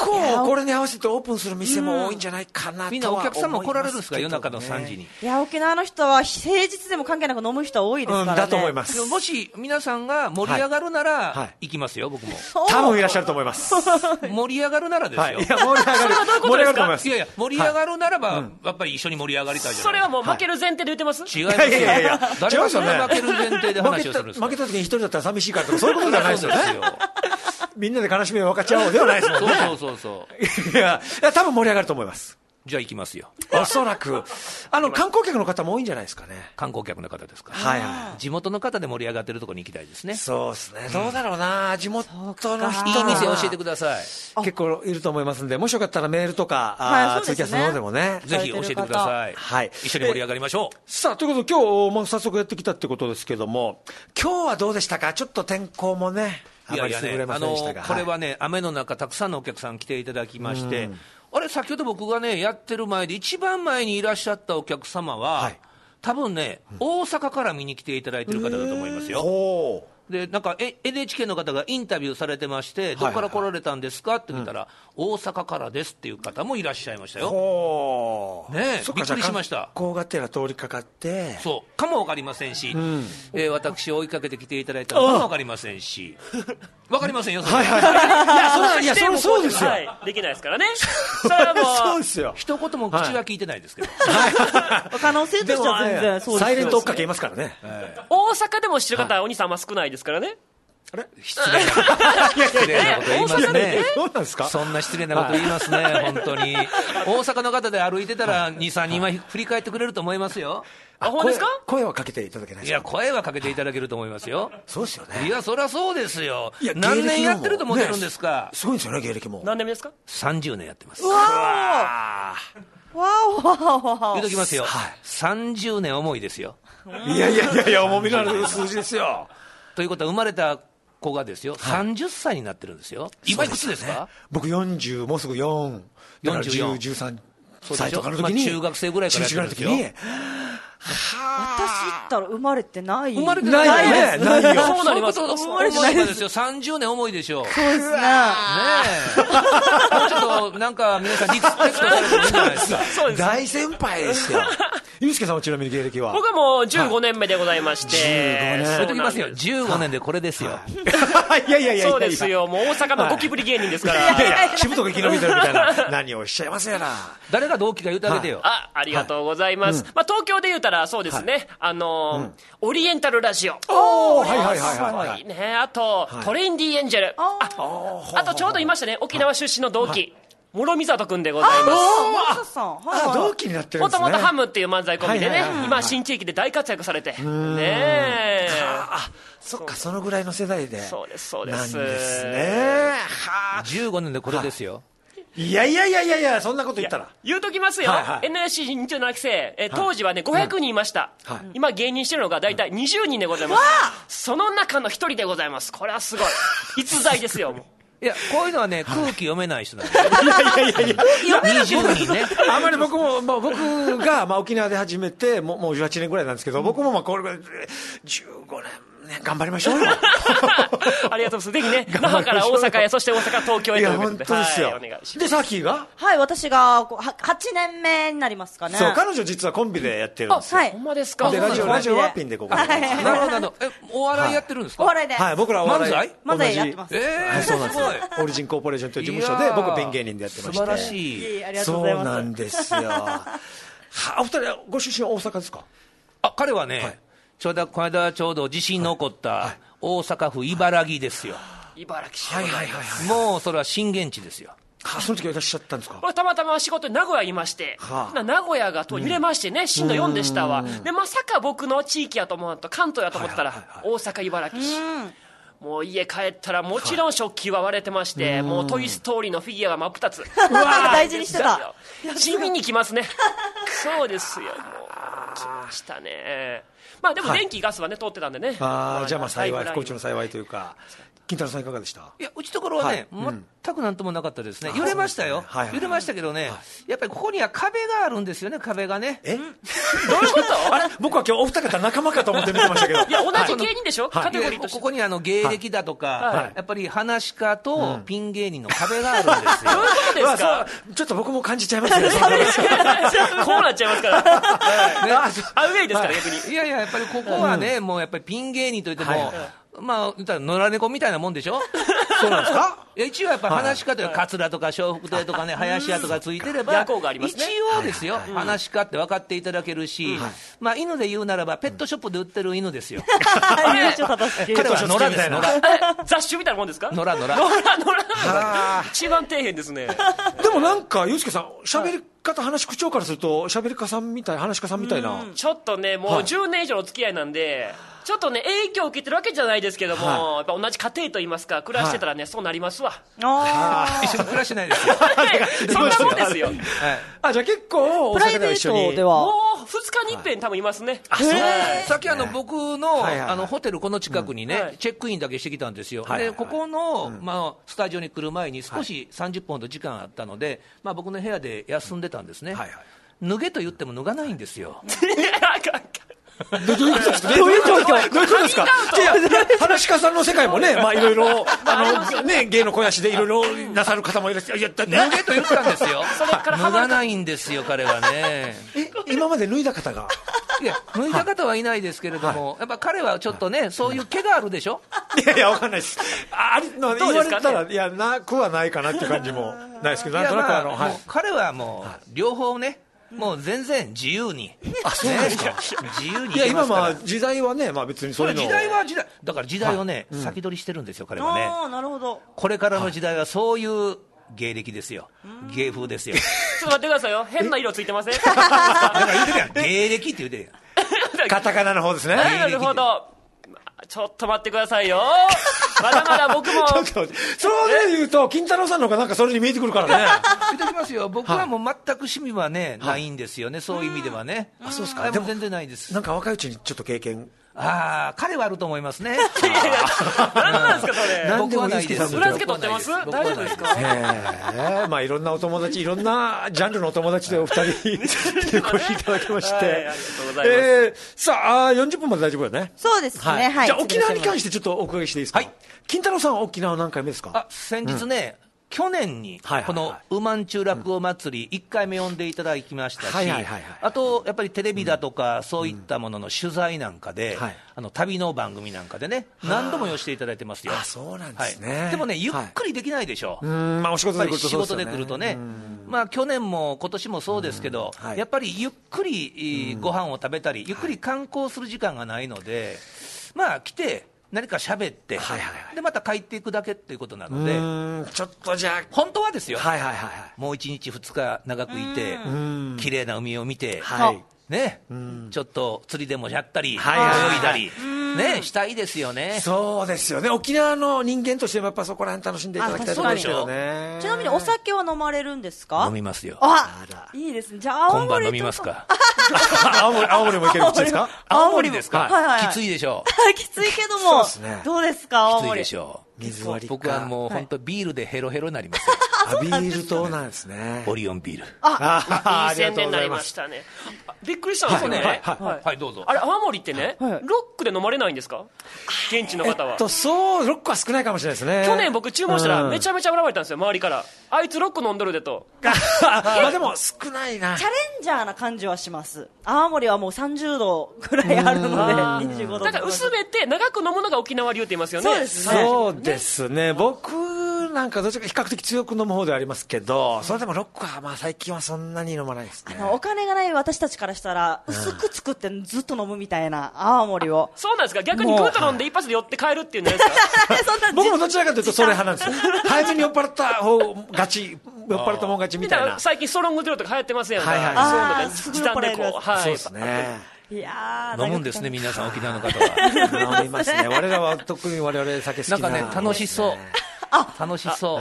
構これに合わせてオープンする店も多いんじゃないかなとは思いますけどね。 みんなお客さんも来られるんですか、夜中のさんじに。 いや、沖縄の人は平日でも関係なく飲む人は多いですからね、うん、 だと思います。 もし皆さんが盛り上がるなら、はいはい、行きますよ、僕も。 多分いらっしゃると思います。 盛り上がるならですよ、はい、いや盛り上がる盛り上がると思います。 いやいや、盛り上がるならば、はい、やっぱり一緒に盛り上がりたいじゃないですか。 それはもう負ける前提で言ってます、 はい、違いますよ。いやいやいや、誰がそんな負ける前提で話をするんですか。 負けた時に一人だったら寂しいからとかそういうことじゃないですよね。みんなで悲しみを分かち合おうではないですもんね。 そうそうそうそう。 いや、いや多分盛り上がると思います。 じゃあ行きますよ。 おそらくあの観光客の方も多いんじゃないですかね。 観光客の方ですか。 はいはい。 地元の方で盛り上がってるところに行きたいですね。 そうですね。どうだろうな、地元の人のいい店教えてください。 結構いると思いますんで、もしよかったらメールとか、はい、ツイキャスの方でもね、 ぜひ教えてください。はい。一緒に盛り上がりましょう。 さあということで今日も早速やってきたってことですけども、今日はどうでしたか。ちょっと天候もね。 いやいやね、あのこれはね、雨の中たくさんのお客さん来ていただきまして、あれ先ほど僕がねやってる前で一番前にいらっしゃったお客様は、はい、多分ね、うん、大阪から見に来ていただいてる方だと思いますよ。でなんか エヌエイチケー の方がインタビューされてまして、どこから来られたんですかって聞いたら、うん、大阪からですっていう方もいらっしゃいましたよ。ねえ、びっくりしました。 観光がてら通りかかってそうかも分かりませんし、うん、えー、私を追いかけてきていただいたのかも分かりませんし分かりませんよ、それは。はいはい、 いや、それはそうですよ、 はい、できないですからね。それはもうそうですよ。 一言も口は聞いてないですけど、 はい、可能性としては全然そうですよ。 サイレント追っかけいますからね、 はい、大阪でも知る方は、はい、お兄さんあんま少ないですからね。 あれ失礼な失礼なこと言いますね。 そうなんですか。 そんな失礼なこと言いますね、はい、本当に。大阪の方で歩いてたらに、さんにんは振り返ってくれると思いますよ。 あ、ほんですか。 声, 声はかけていただけないですか。 いや、声はかけていただけると思いますよ。 そうですよね。 いや、そりゃそうですよ。何年やってると思ってるんですか。 ね、すごいんですよね、芸歴も。 何年目ですか。 さんじゅうねんやってます。 うわーわーわーわー。 言うときますよ、はい、さんじゅうねん重いですよ。 いやいやいやいや、重みのある数字ですよ。 ということは生まれた子がですよ、はい、さんじゅっさいになってるんですよ。今いくつですか。 ね、僕よんじゅう、もうすぐよん、 よんじゅうよん、 じゅうさんさいとかの時に、 まあ、中学生ぐらいからやってるんですよ。 中学の時に私ったら生まれてない。 生まれてないよね。 ないよ。 そうなります。生まれてないですよ。さんじゅうねん重いでしょう。 そうですね。ねえ。もうちょっとなんか皆さんリスペクトされてるんじゃないですか。 そうです。 大先輩ですよ。ゆうすけさんはちなみに芸歴は。 僕はもうじゅうごねんめでございまして。じゅうごねん。 言っときますよ。じゅうごねんでこれですよ。 いやいやいや。 そうですよ。もう大阪のゴキブリ芸人ですから。 いやいや。しぶとく生き延びてるみたいな。何をおっしゃいますやな。 誰が同期か言うてあげてよ。 あ、ありがとうございます。まあ東京で言うたらそうですね。あのオリエンタルラジオ。 おお、はいはいはいはい。 ね、あとトレンディエンジェル。あ、あとちょうどいましたね。沖縄出身の同期。諸見里くんでございます。 あ、同期になってるんですね。 もともとハムっていう漫才コンビでね、今新地域で大活躍されて。ねえ。 あ、そっか、そのぐらいの世代で。 そうですそうです。 なんですね。 はあ。じゅうごねんでこれですよ。 いやいやいやいやいや、そんなこと言ったら言うときますよ、はいはい、エヌエスシー にじゅうななきせい、え当時はねごひゃくにんいました、はい、今芸人してるのが大体にじゅうにんでございます、その中の一人でございます。これはすごい逸材ですよ。もういや、こういうのはね、空気読めない人なんですよ。いやいやいやいや、にじゅうにんね。 あんまり僕も、まあ、僕が、まあ、沖縄で始めて、もう、もうじゅうはちねんぐらいなんですけど、僕もまあ、これぐらい、じゅうごねん。ね、頑張りましょうよ。 ありがとうございます。ぜひね、那覇から大阪へ、そして大阪、東京へということで。 いや、本当ですよ。 はい、お願いします。 で、さっきがはい、私がはちねんめになりますかね。 そう、彼女実はコンビでやってるんですよ。 はい。 ほんまですか。 で、ラジオ、ラジオはピンでここで。 なるほど、なるほど。え、お笑いやってるんですか。 お笑いで。 はい、僕らはお笑い。 漫才漫才やってます。 えー、そうなんです。オリジンコーポレーションという事務所で、僕ピン芸人でやってまして。 素晴らしい。 ありがとうございます。 そうなんですよ。は、お二人はご出身は大阪ですか。 あ、彼はね、ちょうどこの間ちょうど地震の起こった大阪府茨木ですよ。 茨木市。 はいはいはいはい。 もうそれは震源地ですよ。 はあ、その時はいらっしゃったんですか。 これたまたま仕事に名古屋にいまして、はあ、名古屋がと揺れましてね、震度よんでしたわ。でまさか僕の地域やと思うと関東やと思ったら、はいはいはいはい、大阪茨木市。もう家帰ったらもちろん食器は割れてまして、はい、もうトイストーリーのフィギュアが真っ二つ。 うわ大事にしてた。 地味に来ますね。そうですよ。もう来ましたね。まあでも電気、はい、ガスはね通ってたんでね。 ああ、じゃあまあ幸い、不幸中の幸いというか。 金太郎さんいかがでした？ いや、うちところはね、はい、全くなんともなかったですね。揺れましたよ。ねはいはい、揺れましたけどね、はい、やっぱりここには壁があるんですよね、壁がね。 えどういうことあれ僕は今日お二方仲間かと思って見てましたけど。 いや、同じ芸人でしょ、はい、カテゴリーとして。 ここにあの芸歴だとか、はい、やっぱり話し家とピン芸人の壁があるんですよ。 どういうことですか？ ちょっと僕も感じちゃいますね。 こうなっちゃいますから。ね、アウェイですから、逆に。 いやいや、やっぱりここはね、うん、もうやっぱりピン芸人といっても、はいはい、まあ、言ったら野良猫みたいなもんでしょ。 そうなんですか？ いや一応やっぱ話し家というか、カツラとか笑福亭とかね、林家とかついてれば、 夜行がありますね。 一応ですよ、話し家って分かっていただけるし、まあ犬で言うならば、ペットショップで売ってる犬ですよ。 彼は野良です、野良。 雑種みたいなもんですか？ 野良、野良。 野良、野良。一番底辺ですね。 でもなんか、ユースケさん、喋り方、話口調からすると、喋り家さんみたい、話し家さんみたいな。 ちょっとね、もうじゅうねん以上の付き合いなんで、ちょっとね、影響を受けてるわけじゃないですけども、はい、やっぱ同じ家庭といいますか、暮らしてたらね、はい、そうなりますわ。 あ一緒に暮らしてないですよ。 そんなもんですよ。はい、 あ、じゃあ結構、 プライベートでは。 もうふつかに一遍多分いますね。 あ、そう。さっきあの、僕の、あの、ホテルこの近くにね、うん、チェックインだけしてきたんですよ。はい、で、ここの、まあ、スタジオに来る前に少しさんじゅっぷんほど時間あったので、まあ僕の部屋で休んでたんですね。はいはい、脱げと言っても脱がないんですよ。 どういうことですか？どういう状況？どういうことですか？いや、話し家さんの世界もね、まあいろいろ、あの、ね、芸の肥やしでいろいろなさる方もいらっしゃる。いや、脱げと言ったんですよ。脱がないんですよ、彼はね。 え、今まで脱いだ方が？ いや、脱いだ方はいないですけれども、やっぱ彼はちょっとね、そういう毛があるでしょ？ いやいや、わかんないです。あり、言われたら、いや、なくはないかなっていう感じもないですけど、なんとなくあの、 彼はもう、両方ね、もう全然自由に。 あ、そうですか。 自由に。 いや、今まあ、時代はね、まあ別にそういうの。 時代は時代。だから時代をね、先取りしてるんですよ、彼はね。 ああ、なるほど。 これからの時代はそういう芸歴ですよ。芸風ですよ。ちょっと待ってくださいよ。変な色ついてません？だから言うてるやん。芸歴って言うてるやん。カタカナの方ですね。 なるほど。ちょっと待ってくださいよ。まだまだ僕も。ちょっと、 そうで言うと、金太郎さんの方がなんかそれに見えてくるからね。 言ってきますよ。僕はもう全く趣味はね、ないんですよね。そういう意味ではね。 あ、そうですか。 でも全然ないです。 なんか若いうちにちょっと経験。 ああ、彼はあると思いますね。 何なんですか、それ。 僕はないです。 裏付け取ってます？大丈夫ですか？ ええ、まあいろんなお友達、いろんなジャンルのお友達でお二人お越しいただきまして。ありがとうございます。えさあ、よんじゅっぷんまで大丈夫よね。 そうですね。はい。 じゃあ沖縄に関してちょっとお伺いしていいですか？はい。金太郎さんは沖縄何回目ですか？ あ、先日ね、去年にこのうまんちゅう落語祭りいっかいめ呼んでいただきましたし、あとやっぱりテレビだとかそういったものの取材なんかで、あの旅の番組なんかでね、何度も寄せていただいてますよ。 あ、そうなんですね。 でもね、ゆっくりできないでしょ。 うん、まあお仕事で来ると仕事で来るとね、まあ去年も今年もそうですけど、やっぱりゆっくりご飯を食べたり、ゆっくり観光する時間がないので、まあ来て。何か喋って、はいはいはい、でまた帰っていくだけっていうことなので、うーん、ちょっとじゃあ本当はですよ、 はいはいはいはい、 もういちにちふつか長くいて、綺麗な海を見て、 はいね、ちょっと釣りでもやったり、はいはいはい、泳いだり、ね、したいですよね。 そうですよね。沖縄の人間としてもやっぱそこら辺楽しんでいただきたいと思うんですよね。 ちなみにお酒は飲まれるんですか？ 飲みますよ。 あ、いいですね。じゃあ青森今晩飲みますか？ 青森、青森もいける口ですか？ 青森ですか？はいはい、きついでしょう。きついけども、ね、どうですか青森？ きついでしょう。 水割りか。 僕はもう本当ビールでヘロヘロになります。 あ、ビールとなんですね。 オリオンビール。 あ、いい宣伝になりましたね。びっくりしたんですよね。 はい、はい、はい、どうぞ。 あれ、青森ってね、ロックで飲まれないんですか？現地の方は。 えっと、そう、ロックは少ないかもしれないですね。 去年僕注文したらめちゃめちゃ恨まれたんですよ、周りから。あいつロック飲んどるでと。 まあでも少ないな。 チャレンジャーな感じはします。青森はもうさんじゅうどぐらいあるので、にじゅうごど。 だから薄めて長く飲むのが沖縄流って言いますよね。 そうですね。そうですね。僕なんかどちらか比較的強く飲む方ではありますけど、それでもロックはまあ最近はそんなに飲まないですね。 あのお金がない私たちからしたら薄く作ってずっと飲むみたいな青森を。 そうなんですか。逆にグーッと飲んで一発で寄って帰るっていうんですか？ 僕もどちらかというとそれ派なんですよ。早めに酔っ払った方がち、酔っ払ったもん勝ちみたいな。 最近ストロングゼロとか流行ってますやんか。 はいはい。そういうので時短でこう、はい。 そうですね。 いや飲むんですね、皆さん沖縄の方は。 飲みますね。我々は特に我々酒好きな。 なんかね、楽しそう。 楽しそう、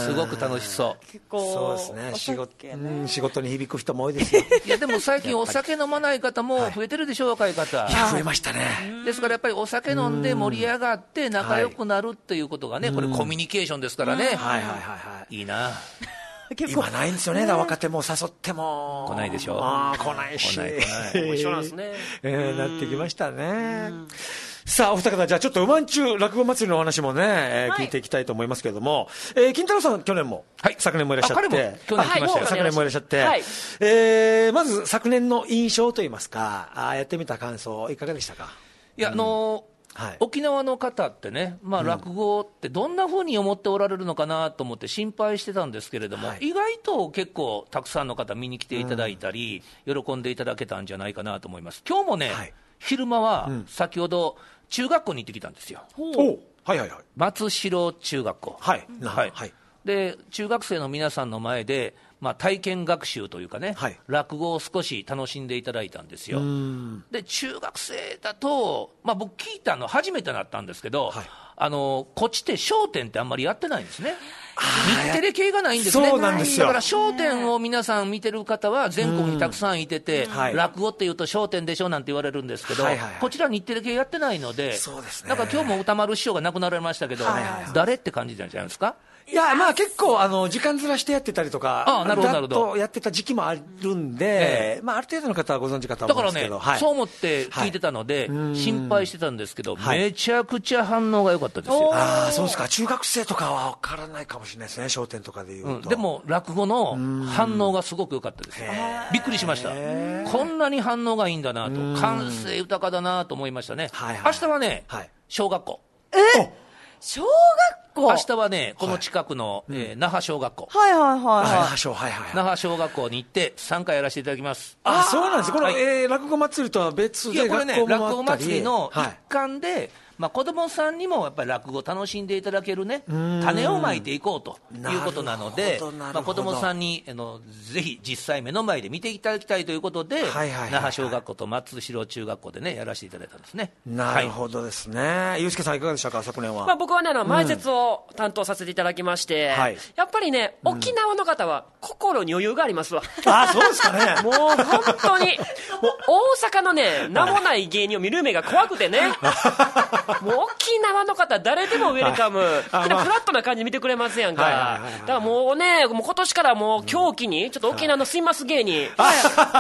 すごく楽しそう。 結構そうですね、仕事、うん、仕事に響く人も多いですよ。 いやでも最近お酒飲まない方も増えてるでしょ、若い方。 いや増えましたね。 ですからやっぱりお酒飲んで盛り上がって仲良くなるっていうことがね、これコミュニケーションですからね。はいはいはいはい。いいな。 今ないんですよね、若手も誘っても来ないでしょ。 ああ来ないし、 来ない来ない一緒なんですね。 えー、なってきましたね。さあお二方、じゃあちょっとうまんちゅう落語祭りのお話もね、えーはい、聞いていきたいと思いますけれども、えー、金太郎さん去年も、はい、昨年もいらっしゃって、 彼も去年来ましたよ、 昨年もいらっしゃって、はい、えー、まず昨年の印象といいますか、あやってみた感想いかがでしたか。 いや、うん、あのーはい、沖縄の方ってね、まあ、落語ってどんなふうに思っておられるのかなと思って心配してたんですけれども、はい、意外と結構たくさんの方見に来ていただいたり、うん、喜んでいただけたんじゃないかなと思います。今日もね、はい、昼間は先ほど中学校に行ってきたんですよ。 おお、はいはいはい、 松代中学校、 はいはいはい、 で中学生の皆さんの前で、まあ、体験学習というかね、はい、落語を少し楽しんでいただいたんですよ。で中学生だと、まあ、僕聞いたの初めてだったんですけど、はい、あのこっちって笑点ってあんまりやってないんですね。日テレ系がないんですね。 そうなんですよ。 だから笑点を皆さん見てる方は全国にたくさんいてて、はい、落語っていうと笑点でしょなんて言われるんですけど、はいはいはい、こちら日テレ系やってないので、 そうですね、 だから今日も歌丸師匠が亡くなられましたけど、はいはいはい、誰って感じじゃないですか。 いや、まあ結構あの時間ずらしてやってたりとか、 ああ、なるほどなるほど、 やってた時期もあるんで、ええ、まあ、ある程度の方はご存知かと思うんですけど、 だからね、はい、そう思って聞いてたので、はい、心配してたんですけど、はい、めちゃくちゃ反応が良かったですよ。 ああ、そうですか。中学生とかは分からないかもしれないですね、笑点とかでいうと、うん、 でも落語の反応がすごく良かったですよ。びっくりしました。こんなに反応がいいんだなと、感性豊かだなと思いましたね。はいはい、明日はね、はい、小学校。 え小学校明日はね、この近くの、はい、えー、那覇小学校、 はいはいはい、はい、 那覇小、はいはいはい、 那覇小学校に行ってさんかいやらせていただきます。 あ、そうなんです。この、はい、えー、落語祭りとは別で学校もあったり、いやこれね、 落語祭りの一環で、はい、まあ、子どもさんにもやっぱり落語を楽しんでいただけるね、種をまいていこうということなので、まあ、子どもさんにあのぜひ実際目の前で見ていただきたいということで、那覇小学校と松代中学校でねやらせていただいたんですね。 なるほどですね。ゆうすけさんいかがでしたか、昨年は。 まあ、僕はね、あの前説を担当させていただきまして、うん、やっぱりね、沖縄の方は心に余裕がありますわ。 あ、そうですかね。 もう本当にもう大阪のね名もない芸人を見る目が怖くてね、もう沖縄の方誰でもウェルカム、はい、フラットな感じ見てくれますやんか、はいはいはいはい、だからもうね、もう今年からもう狂気にちょっと沖縄のすいます芸人、はい、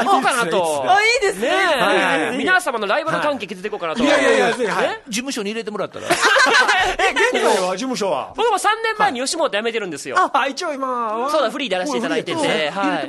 行こうかなと。 あ、いいですね、 はいはいはい、皆様のライバル関係築いていこうかなと。 いやいやいや、はい、 事務所に入れてもらったらえ、現在は事務所は僕もさんねんまえに吉本辞めてるんですよ。 あ、一応今はそうだ、フリーでやらせていただいてて、はい、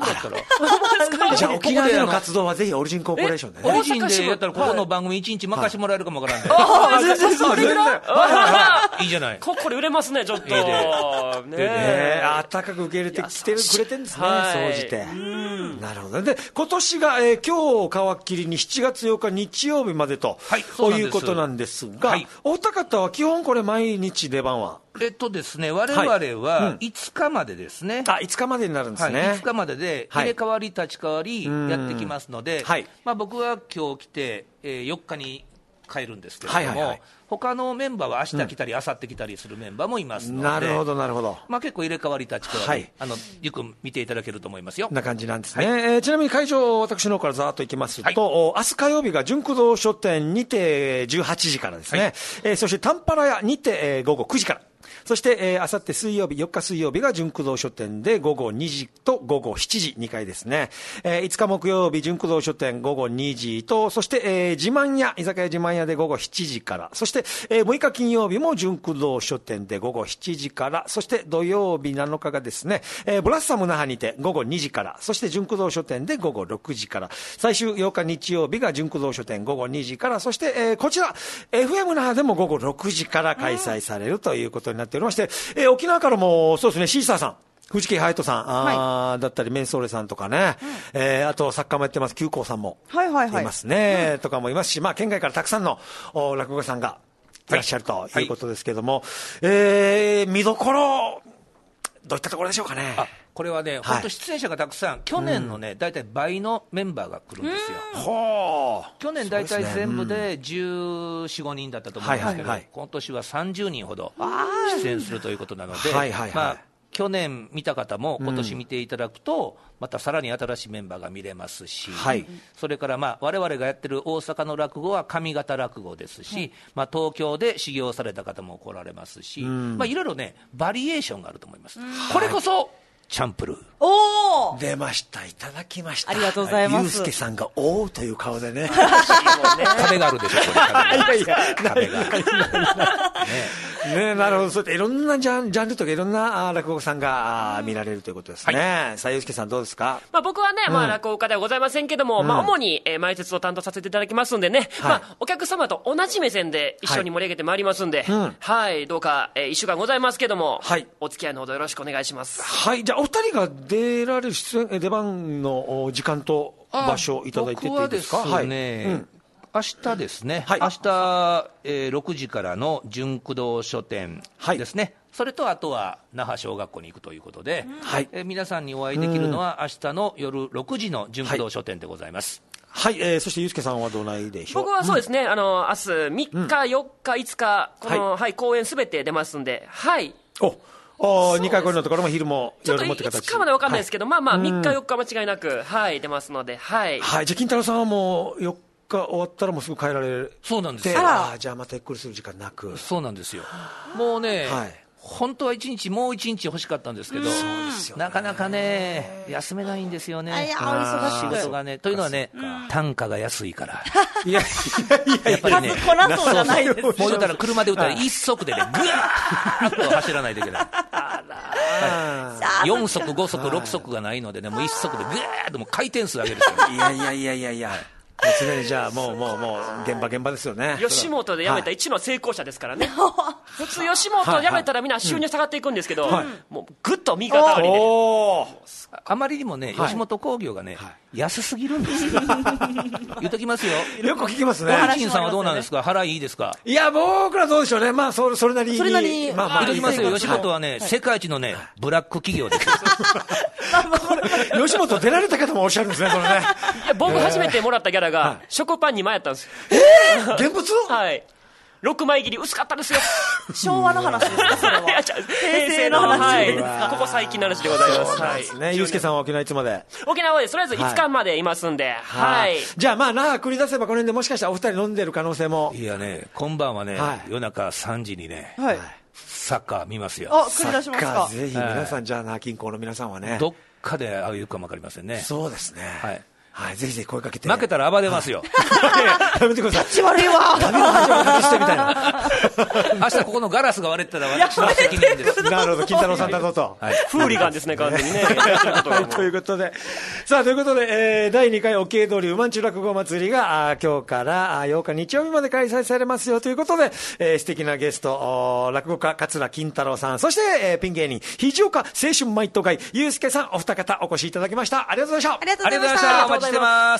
じゃあ沖縄での活動はぜひオリジンコーポレーションでね。 オリジンでやったらここの番組いちにち任せてもらえるかもわからんで、 あ、全然それぐらいいいじゃない。 ここで売れますね、ちょっと。 いいねえ、あったかく受け入れてきてくれてるんですね、総じて。なるほど。で、今年が、えー、今日皮切りにしちがつようか日曜日までと、はい、そういうことなんですが、はい、お二方は基本これ毎日出番はえっとですね、我々はいつかまでですね、 はい、うん、あ、いつかまでになるんですね、 はい、いつかまでで入れ替わり立ち替わりやってきますので、はい、まあ、僕は今日来て、えー、よっかに帰るんですけれども、はいはいはい、他のメンバーは明日来たり、明後日来たりするメンバーもいますので、 なるほどなるほど、 まあ、結構入れ替わり立ち替わり、はい、あのよく見ていただけると思いますよ。 な感じなんですね、はい。えー、ちなみに会場、私の方からざーっといきますと、はい、明日火曜日が純駆動書店にてじゅうはちじからですね、はい、えー、そしてタンパラ屋にて、えー、午後くじから、そして、えー、あさって水曜日、よっか水曜日が純駆動書店で午後にじと午後しちじ、にかいですね。えー、いつか木曜日、純駆動書店午後にじと、そして、えー、自慢屋、居酒屋自慢屋で午後しちじから、そして、えー、むいか金曜日も純駆動書店で午後しちじから、そして土曜日なのかがですね、えー、ブラッサム那覇にて午後にじから、そして純駆動書店で午後ろくじから、最終ようか日曜日が純駆動書店午後にじから、そして、えー、こちら、エフエム 那覇でも午後ろくじから開催されるということになっておりまして、えー、沖縄からもそうですね、シーサーさん、藤木隼人さん、あ、はい、だったりメンソーレさんとかね、うん、えー、あと作家もやってます久光さんもいますね、はいはいはい、とかもいますし、まあ、県外からたくさんの落語家さんがいらっしゃるということですけども、はいはい、えー、見どころどういったところでしょうかね。 あこれはね、本当出演者がたくさん、去年のね、大体倍のメンバーが来るんですよ。ほー去年大体全部でじゅうよん、ごにんだったと思うんですけど、今年はさんじゅうにんほど出演するということなので、まあ去年見た方も今年見ていただくと、うん、またさらに新しいメンバーが見れますし、はい、それからまあ我々がやってる大阪の落語は上方落語ですし、はい、まあ東京で修行された方も来られますし、うん、まあいろいろねバリエーションがあると思います。これこそ、はいチャンプルーお出ました、いただきました。 ありがとうございます。 ゆうすけさんがおーという顔でね壁があるでしょこれ。いやいや壁がねねなるほど。そうやっていろんなジャン、ジャンルとかいろんな落語さんが見られるということですね、はい、さあゆうすけさんどうですか。 まあ、僕はね、うんまあ、落語家ではございませんけども、うんまあ、主に、えー、前説を担当させていただきますんでね、はいまあ、お客様と同じ目線で一緒に盛り上げてまいりますんで、はい、うんはい、どうか、えー、いっしゅうかんございますけども、はい、お付き合いのほどよろしくお願いします。 はい、じゃあお二人が出られる出演出番の時間と場所いただいてていいですか。 僕はですね、はいうん、明日ですね、はい、明日、えー、ろくじからの純駆動書店ですね、はい、それとあとは那覇小学校に行くということで、はいえー、皆さんにお会いできるのは明日の夜ろくじの純駆動書店でございます。 はい、はいえー、そしてゆうすけさんはどないでしょう。 僕はそうですね、うん、あの明日みっか、よっか、いつかこの、はいはい、公演すべて出ますんで、はいおおにかい公演のところも昼も夜もって形。 ちょっといつかまで分かんないですけど、はい、まあまあみっかよっか間違いなく、はい、出ますので、はい、 はい、じゃあ金太郎さんはもうよっか終わったらもうすぐ帰られる。 そうなんですよ。 あじゃあまたゆっくりする時間なく。 そうなんですよ。もうね、はい本当はいちにちもういちにち欲しかったんですけど、なかなかね休めないんですよね。 あいやお忙しい仕事がねというのはね単価が安いからいやいややっぱりねこなそうじゃないです。 もう言ったら車で打ったら一足でねぐわーっと走らないといけないよんそくごそくろくそくがないのでねもう一足でぐわーっともう回転数上げるんですよ。 いやいやいやいやいや常にじゃあもうもうもう現場現場ですよね。 吉本で辞めた一の成功者ですからね、はい、普通吉本で辞めたらみんな収入下がっていくんですけど、はい、もうぐっと右肩上がりであまりにもね、はい、吉本興業がね、はい、安すぎるんですよ言っときますよ。 よく聞きますね。 大金さんはどうなんですか、払いいいですか。 いや僕らどうでしょうね、まあそれ、それなりにそれなりに、 まあまあ、 言っときますよ、吉本はね、はい、世界一のねブラック企業ですよ吉本出られた方もおっしゃるんですね、それね。 いや僕初めてもらったギャラが、はい、食パンにまいやったんですよ。 えー、現物はいろくまい切り薄かったですよ。 昭和の話ですかそれは。平成の話ですか、 はい、ここ最近の話でございます。 そうですね、ゆうすけさんは沖縄いつまで。 沖縄でとりあえずいつかまでいますんで、はい、はい、 じゃあまあ那覇繰り出せばこの辺でもしかしたらお二人飲んでる可能性も。 いやね今晩はね、はい、夜中さんじにね、はい、サッカー見ますよ。 あ繰り出しますか。 ぜひ皆さん、じゃあ那覇近郊の皆さんはねどっかで会うかも分かりませんね。 そうですね、はいはい、ぜひぜひ声かけて。 負けたら暴れますよ。 やめてください。 立ち悪いわ。 旅の恥を隠してみたいな。 明日ここのガラスが割れてたら私の責任です。 なるほど、金太郎さんだぞと。 はい、フーリガンですね、完全にね。 ということで、さあということで、えー、だいにかい沖江通りうまんちゅう落語祭りが今日からようか日曜日まで開催されますよということで、えー、素敵なゲスト落語家桂金太郎さん、そして、えー、ピン芸人肘岡青春マイト会ゆうすけさんお二方お越しいただきました。ありがとうございました。 ありがとうございました。 お待ちしてます。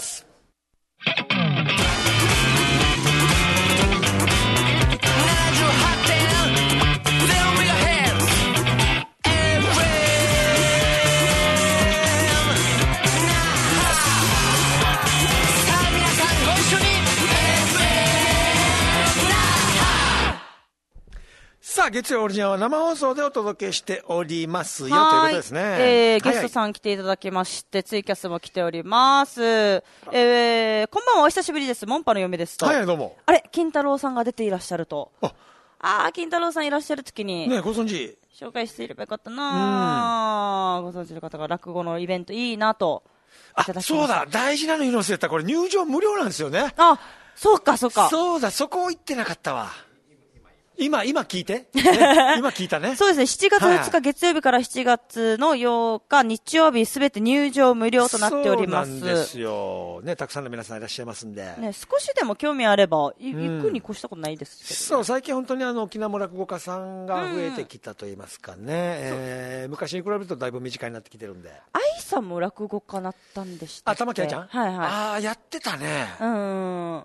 さあ月曜オリジナルは生放送でお届けしておりますよということですね。 えー、ゲストさん来ていただきまして、はいはい、ツイキャスも来ております。えー、こんばんは、お久しぶりです。モンパの嫁ですと。 はい、どうも。 あれ、金太郎さんが出ていらっしゃると。ああー、金太郎さんいらっしゃるときに。 ね、ご存知。 紹介していればよかったな、うん、ご存知の方が落語のイベントいいなといただきました。 あ、そうだ、大事なの言うの忘れた。これ入場無料なんですよね。 あ、そうかそうか。 そうだ、そこを言ってなかったわ。今、今聞いて、ね、今聞いたね。 そうですね、しちがつふつか月曜日からしちがつのようか日曜日すべて入場無料となっております。 そうなんですよ。ね、たくさんの皆さんいらっしゃいますんで。 ね、少しでも興味あれば、行くに越したことないですけど、ね、 そう、最近本当にあの、沖縄も落語家さんが増えてきたと言いますかね。うん、えー、昔に比べるとだいぶ身近になってきてるんで。 愛さんも落語家なったんでしたっけ。 あ、玉木愛ちゃん、 はいはい。 ああ、やってたね。 うん。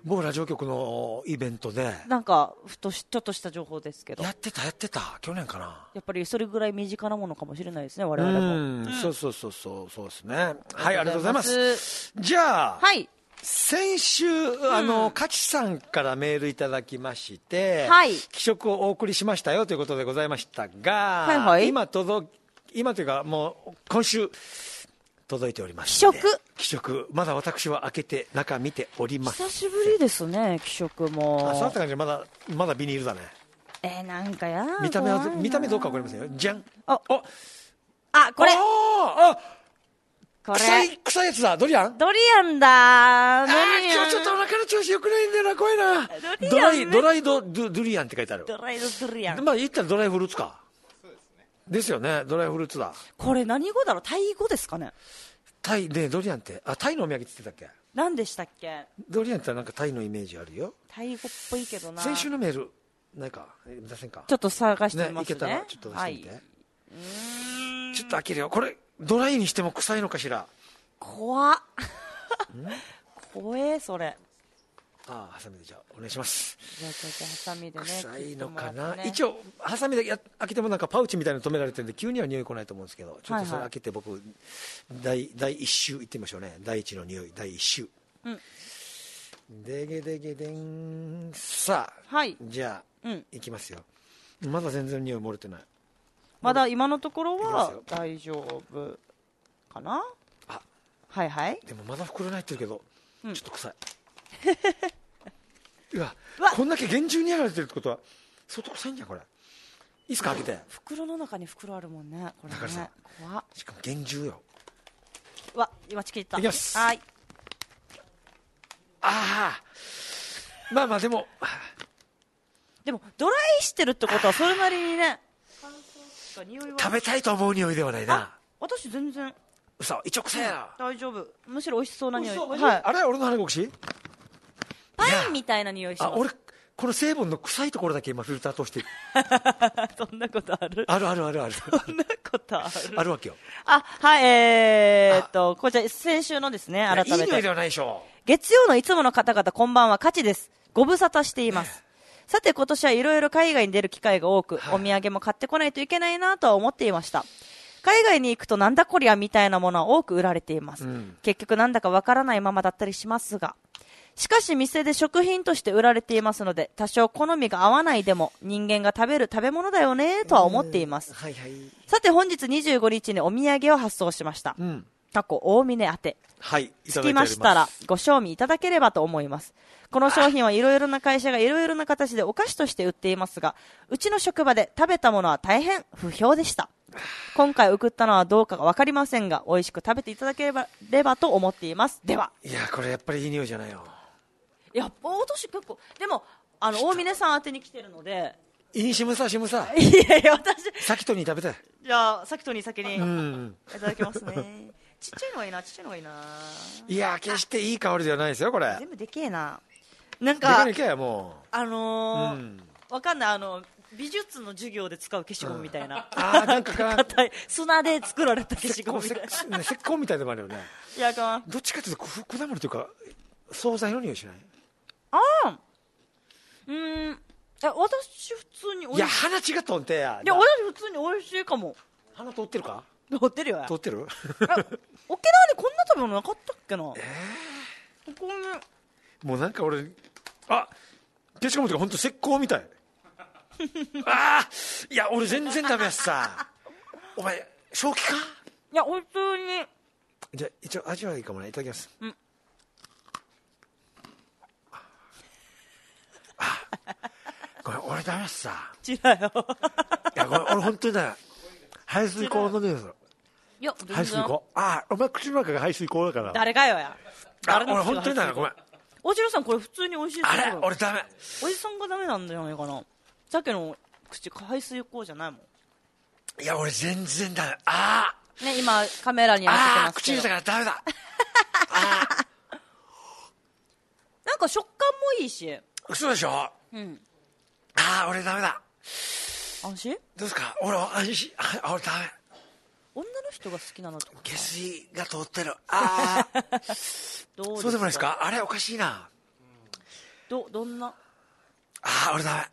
某ラジオ局のイベントでなんかふとしちょっとした情報ですけどやってたやってた去年かな。 やっぱりそれぐらい身近なものかもしれないですね我々も。うん、 そうそうそうそうそうですね。はい、ありがとうございます。じゃあ、はい、先週あのかちさんからメールいただきまして、はい、記録をお送りしましたよということでございましたが、はいはい、今届今というかもう今週届いております。 気色気色まだ私は開けて中見ております。 久しぶりですね気色も。 あ、そうだった感じでまだまだビニールだね。 えー、なんかや見た目は見た目どうかわかりませんよ。じゃん。 ああこれあこれ臭い臭いやつだ。ドリアンドリアンだ。 あー今日ちょっとお腹の調子良くないんだよな。怖いな。ドライドライドドドリアンって書いてある。 ドライドドリアン。 まあ言ったらドライフルーツか。そうですね。ですよね。ドライフルーツだ。 これ何語だろう。タイ語ですかね。 タイでドリアンってあタイのお土産って言ってたっけ。 何でしたっけ。 ドリアンってなんかタイのイメージあるよ。 タイ語っぽいけどな。 先週のメールないか出せんか。 ちょっと探してみますね。 ねいけたらちょっと出してみて。はい、 うーんちょっと開けるよ。これドライにしても臭いのかしら。 怖っ怖えそれ。 ああハサミでじゃあお願いします。 じゃあちょっとハサミでね。 臭いのかな、ね、一応ハサミでや開けてもなんかパウチみたいなの止められてるんで急には匂い来ないと思うんですけど、ちょっとそれ開けて僕、はいはい、第第一週いってみましょうね。第一の匂い第一週、うん、でげでげでん。さあ、はい、じゃあ、うん、いきますよ。まだ全然匂い漏れてない。 まだ今のところは大丈夫かな。あはいはい。 でもまだ袋に入ってるけど、うん、ちょっと臭いうわこんだけ厳重にやられてるってことは相当臭いんじゃんこれ。いいっすか開けて。 袋の中に袋あるもんねこれね。だからさ怖っ。 しかも厳重よ。 うわ今ちきった。 いきます。 はい。 ああまあまあでもでもドライしてるってことはそれなりにね食べたいと思う匂いではないな。 私全然嘘一応臭いやろ。 大丈夫。むしろ美味しそうな匂い。 はい、あれ俺の鼻口パインみたいな匂いします。 あ俺この成分の臭いところだけ今フィルター通してるそんなことある。 あるあるあるあるそんなことあるあるわけよ。 あはいえー、っとこちら先週のですね改めていい匂いではないでしょう。 月曜のいつもの方々こんばんは。カチです。ご無沙汰しています。さて今年はいろいろ海外に出る機会が多く、はい、お土産も買ってこないといけないなとは思っていました。海外に行くとなんだこりゃみたいなものは多く売られています、うん、結局なんだかわからないままだったりしますが、しかし店で食品として売られていますので多少好みが合わないでも人間が食べる食べ物だよねとは思っています、はいはい、さて本日にじゅうごにちにお土産を発送しました、うん、過去大峰宛て、はい、つきましたらご賞味いただければと思います。この商品はいろいろな会社がいろいろな形でお菓子として売っていますが、うちの職場で食べたものは大変不評でした。今回送ったのはどうかが分かりませんが美味しく食べていただければ、ればと思っています。では。 いやこれやっぱりいい匂いじゃないよ。 やっぱ私結構でもあの大峰さん宛てに来てるのでいいしむさしむさいやいや私さきとに食べたい。 じゃあさきとに先にいただきますねちっちゃいのがいいなちっちゃいのがいいな。 いや決していい香りではないですよこれ。 全部でけえな。なんかでけえもうあのーうん、わかんないあの美術の授業で使う消しゴムみたいな、うん、 あーなんか硬い砂で作られた消しゴムみたいな石膏みたいでもあるよね。 いやかどっちかというと果物というか惣菜の匂いしない。 ああうんえ私普通においしい。 いや鼻血が通ってや。 いや私普通に美味しいかも。 鼻通ってるか。 通ってるよや。 通ってる沖縄にこんな食べ物なかったっけな。えー、ここねもうなんか俺あ消しゴムとか本当石膏みたいあーいや俺全然ダメやしさお前正気か。 いや普通にじゃあ一応味はいいかもね。いただきます、うん、あこれ俺ダメやしさ。 違うよいやこれ俺本当にだ排水口の匂いする。 いや排水口あお前口の中が排水口だから。 誰かよや。 あ俺本当にだごめん。 おじろさんこれ普通に美味しいです。 あれ俺ダメ。 おじさんがダメなんじゃないかな。さっきの口排水口じゃないもん。 いや俺全然ダメ。ああね今カメラに当ててますけど。 口にしたからダメだあなんか食感もいいし。 嘘でしょ。うんああ俺ダメだ。 安心どうですか。俺安心あ俺ダメ。 女の人が好きなのとか下水が通ってる。ああどうそうでもないですか。あれおかしいな。 どどんなああ俺ダメ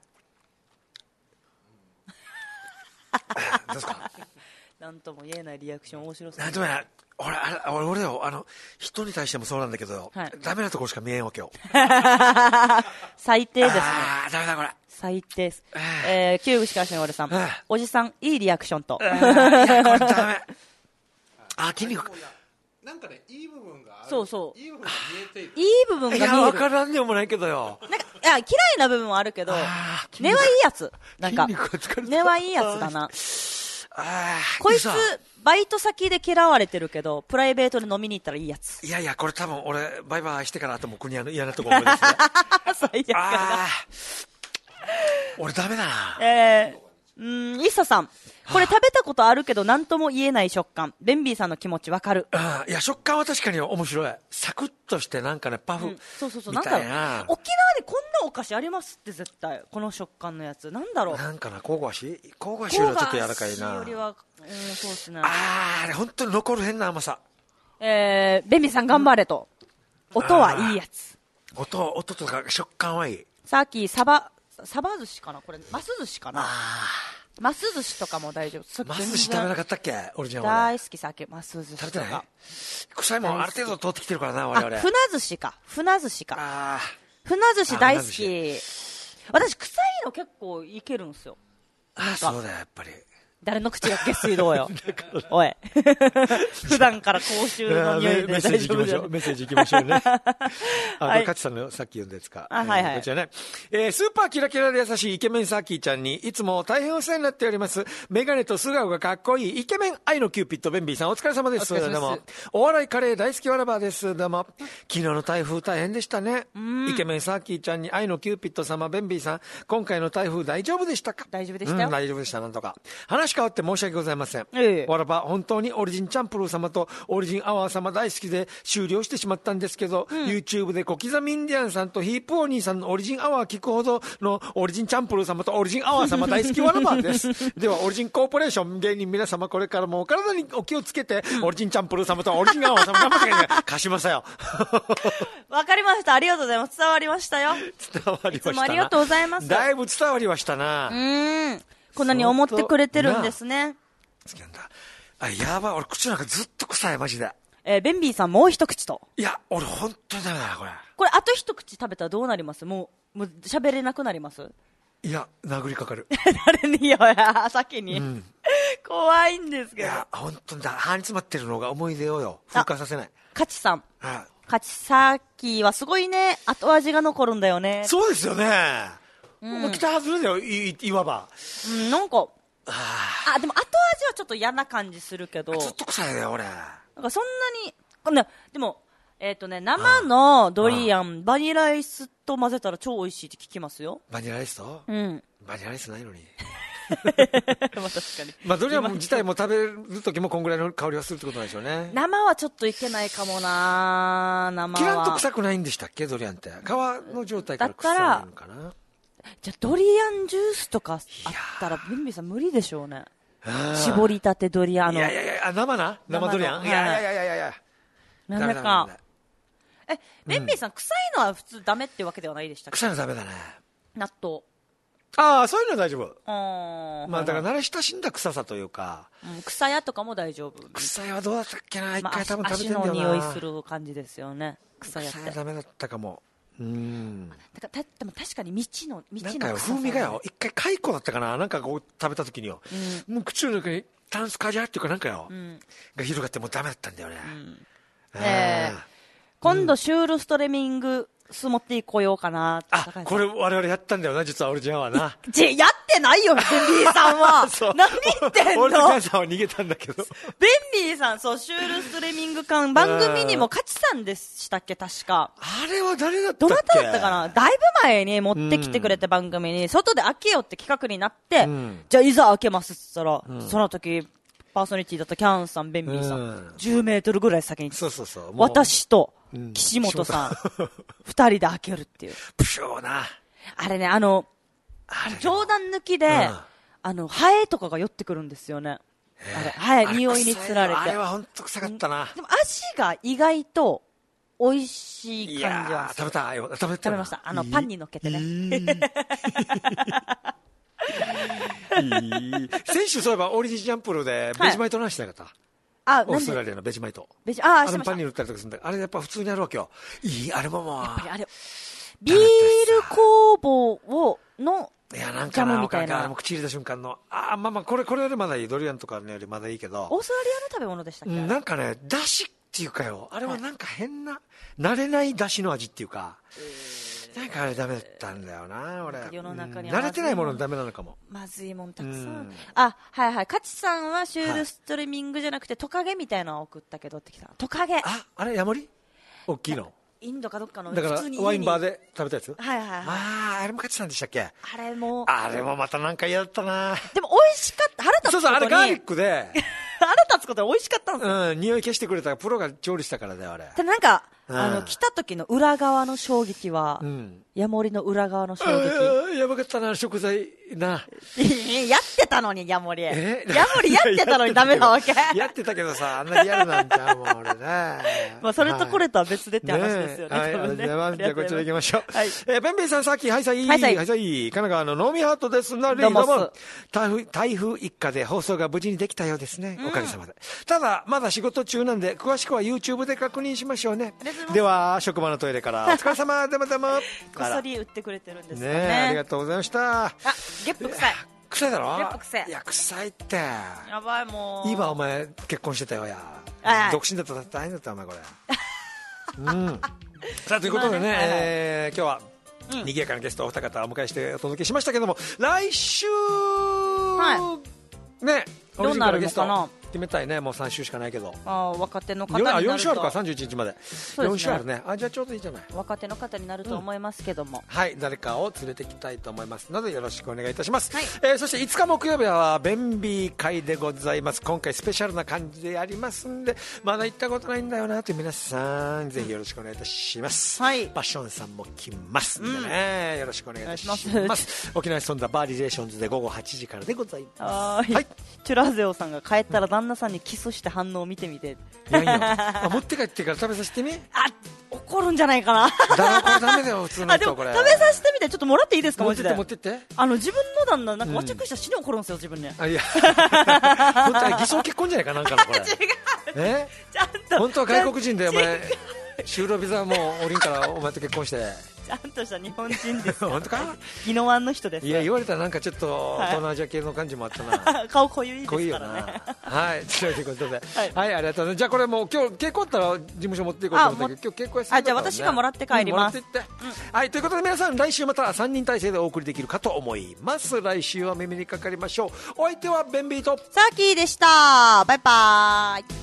どうですかなんとも言えないリアクション面白そうなんとも言えない俺あれ俺俺よあの人に対してもそうなんだけど、はい、ダメなところしか見えんわけよ最低ですねああダメだこれ最低です、えー、キューブしかしの俺さんおじさんいいリアクションといやこれダメあ筋肉なんかねいい部分があるそうそういい部分が見えているいい部分が見えるいや分からんでもないけどよなんかいや嫌いな部分はあるけど根はいいやつなんか根はいいやつだなあこいつバイト先で嫌われてるけどプライベートで飲みに行ったらいいやついやいやこれ多分俺バイバイしてから後も国屋の嫌なところ思いですね最悪だな俺ダメだなえー、うーんイッサさんこれ食べたことあるけど何とも言えない食感ベンビーさんの気持ちわかるあいや食感は確かに面白いサクッとしてなんかねパフ、うん、 そうそうそうなんだろう沖縄でこんなお菓子ありますって絶対この食感のやつなんだろうなんかな香ばしい香ばしいよりはちょっと柔らかいなよりは、うん、そうですねあーあれ本当に残る変な甘さえー、ベンビーさん頑張れと音はいいやつ音音とか食感はいいさっきサバサバ寿司かなこれマス寿司かなマス寿司とかも大丈夫マス寿司食べなかったっけオリジナル大好きさっきマス寿司とか食べてない臭いもんある程度通ってきてるからな我々 船寿司か船寿司かあ船寿司大好き私臭いの結構いけるんですよあそうだよやっぱり誰の口が下水道よおい普段から口臭の匂いで大丈夫じゃんメッセージいきましょうねあ、はい、これカチさんのさっき読んだやつかあ、はいはい、 こちらね、えー、スーパーキラキラで優しいイケメンサーキーちゃんにいつも大変お世話になっておりますメガネと素顔がかっこいいイケメン愛のキューピッドベンビーさんお疲れ様です。どうもお笑いカレー大好きわらばです。どうも昨日の台風大変でしたね。イケメンサーキーちゃんに愛のキューピッド様ベンビーさん今回の台風大丈夫でしたか。 大丈夫でしたよ、 うん、大丈夫でしたなんとか話変わって申し訳ございません、ええ、わらば本当にオリジンチャンプルー様とオリジンアワー様大好きで終了してしまったんですけど、うん、YouTube で小刻みインディアンさんとヒープお兄さんのオリジンアワー聞くほどのオリジンチャンプルー様とオリジンアワー様大好きわらばですではオリジンコーポレーション芸人皆様これからもお体にお気をつけて、うん、オリジンチャンプルー様とオリジンアワー様頑張ってください貸しましたよわかりましたありがとうございます伝わりましたよ伝わりましたないつもありがとうございますだいぶ伝わりましたなうんこんなに思ってくれてるんですね好きなんだあやばい俺口なんかずっと臭いマジでえー、ベンビーさんもう一口といや俺本当にダメだなこれこれあと一口食べたらどうなりますもうもう喋れなくなりますいや殴りかかる誰によや先に、うん、怖いんですけどいや本当にだ歯に詰まってるのが思い出をよ風化させないカチさんカチサキはすごいね後味が残るんだよねそうですよね、うん、もう北外れだよ い, いわば、 うん、なんかあでも後味はちょっと嫌な感じするけどずっと臭いね俺なんかそんなに、ね、でもえっ、ー、とね生のドリアンバニラアイスと混ぜたら超美味しいって聞きますよバニラアイスとうんバニラアイスないのにまあ確かにまあドリアン自体も食べる時もこんぐらいの香りはするってことなんでしょうね生はちょっといけないかもな生は切らんと臭くないんでしたっけドリアンって皮の状態から臭いのかなじゃあドリアンジュースとかあったらベンビーさん無理でしょうね絞りたてドリアンのいやいやいや生な生ドリアンいやいやいやいやいやなんだかえベンビーさん、うん、臭いのは普通ダメってわけではないでしたっけ臭いのダメだね納豆ああそういうのは大丈夫あまあだから慣れ親しんだ臭さというか、 うん、草屋とかも大丈夫草屋はどうだったっけな一回多分食べてんだよな、 まあ、足の匂いする感じですよね草屋って草屋ダメだったかもうんだからたでも確かに道の道のなんか風味がよ一回蚕だったかななんかこう食べた時によ、うん、もう口の中にタンスカジャーっていうかなんかよ、うん、が広がってもうダメだったんだよね、 うん、えー、今度シュールストレミングス持ってこようかなってあこれ我々やったんだよな実はオリジンはなちやってないよベンビーさんは何言ってんのオリジンさんは逃げたんだけどベンビーさんそうシュールストレミング館番組にもカチさんでしたっけ確かあれは誰だったっけどなただったかなだいぶ前に持ってきてくれた番組に、うん、外で開けようって企画になって、うん、じゃあいざ開けますって言ったら、うん、その時パーソナリティだったキャンさんベンビーさん、うん、じゅうメートルぐらい先にそうそうそう私と岸本さん二人で開けるっていうプショーなあれねあのあれ冗談抜きで、うん、あのハエとかが寄ってくるんですよねあれハエ匂いにつられてあれは本当臭かったなでも味が意外と美味しい感じは。 食べたよ、食べた。 食べました。あのパンに乗っけてね。 先週そういえばオリジンジャンプルでベジマイトの話しなかった。 あ、 オーストラリアのベジマイト。 ベジ、あ、 あれパンに塗ったりとかするんだ。あれやっぱ普通にあるわけよ。いい、あれももう。 やっぱりあれ、ビール工房を、の、 いや、なんかな、おかんか、口入れた瞬間の、あ、まあまあ、これ、これよりまだいい。ドリアンとかのよりまだいいけど。 オーストラリアの食べ物でしたっけ？ なんかね、だしっていうかよ、あれはなんか変な、慣れないだしの味っていうか、なんかあれダメだったんだよな、俺。 世の中に慣れてないものダメなのかも。 まずいもんたくさん。あ、はいはい。カチさんはシュールストリミングじゃなくてトカゲみたいなのを送ったけどってきた。トカゲ。 あ、あれヤモリ？大きいの。 インドかどっかのだからワインバーで食べたやつ。 はいはいはい。 ああ、あれもカチさんでしたっけ？あれも。 あれもまたなんか嫌だったな。 でも美味しかった。腹立つことに。 そうそう、あれガーリックで。 腹立つことで美味しかったんですよ。 うん、匂い消してくれたプロが調理したからだよ、あれ。 で、なんか、あの、来た時の裏側の衝撃は、ヤモリの裏側の衝撃。 やばかったな、食材な。 やってたのに、ヤモリ。ヤモリやってたのにダメなわけ。 やってたけどさ、あんなリアルなんちゃうもん、俺ね。 まあ、それとこれとは別でって話ですよね。 はい、ありがとうございます。じゃあ、こちら行きましょう。はい。え、ベンベンさん、さっき、はいさい。はいさい。はいさい。神奈川のノーミハートですな、どうも。台風、台風一過で放送が無事にできたようですね。おかげさまで。ただ、まだ仕事中なんで、詳しくは YouTube で確認しましょうね。では、職場のトイレから、お疲れ様、でもでも。 こっそり売ってくれてるんですね。 ね、ありがとうございました。 あ、ゲップ臭い。 臭いだろ？ ゲップ臭い。 いや、臭いって。 やばい、もう。 今、お前、結婚してたよ、や。独身だったら大変だった、お前、これ。うん。さあ、ということでね、えー、今日は、賑やかなゲストお二方をお迎えしてお届けしましたけども、来週、はい、ね、オリジナルゲスト決めたいね。もうさん週しかないけど。 あ、若手の方になると。 よん週あるか、さんじゅういちにちまで。よん週あるね。あ、じゃあちょうどいいじゃない。 若手の方になると思いますけども、 はい、誰かを連れてきたいと思いますのでよろしくお願いいたします。はい、えー、そしていつか木曜日はベンビー会でございます。今回スペシャルな感じでやりますんで、まだ行ったことないんだよなという皆さん、ぜひよろしくお願いいたします。はい、パッションさんも来ますんでね、うん、よろしくお願いいたします。ます沖縄に潜んだバーリレーションズで午後はちじからでございます。はい、 チュラゼオさんが帰ったら旦那さんにキスして反応を見てみて。 いやいや、あ、持って帰ってから食べさせてみ。 あ、怒るんじゃないかな。 だからこれダメだよ、普通の人。これ食べさせてみて、ちょっともらっていいですか？ 持ってって持ってって。 あの自分の旦那なんか和着したら死に怒るんですよ、自分ね。 あ、いや、本当は偽装結婚じゃないかなんかのこれ。違う。 え？ちゃんと。 本当は外国人でお前就労ビザもおりんからお前と結婚して。 ちゃんとした日本人です。 本当か？ 宜野湾の人です。 いや、言われたらなんかちょっと東南アジア系の感じもあったな。 顔濃ゆいですからね。 はい、ということで、はい、ありがとうね。じゃあこれもう今日結構あったら事務所持っていこうと思ったけど、今日結構休みだったらね。あ、 じゃあ私がもらって帰ります。 はい、ということで皆さん来週またさんにん体制でお送りできるかと思います。来週は耳にかかりましょう。お相手はベンビーとサーキーでした。バイバーイ。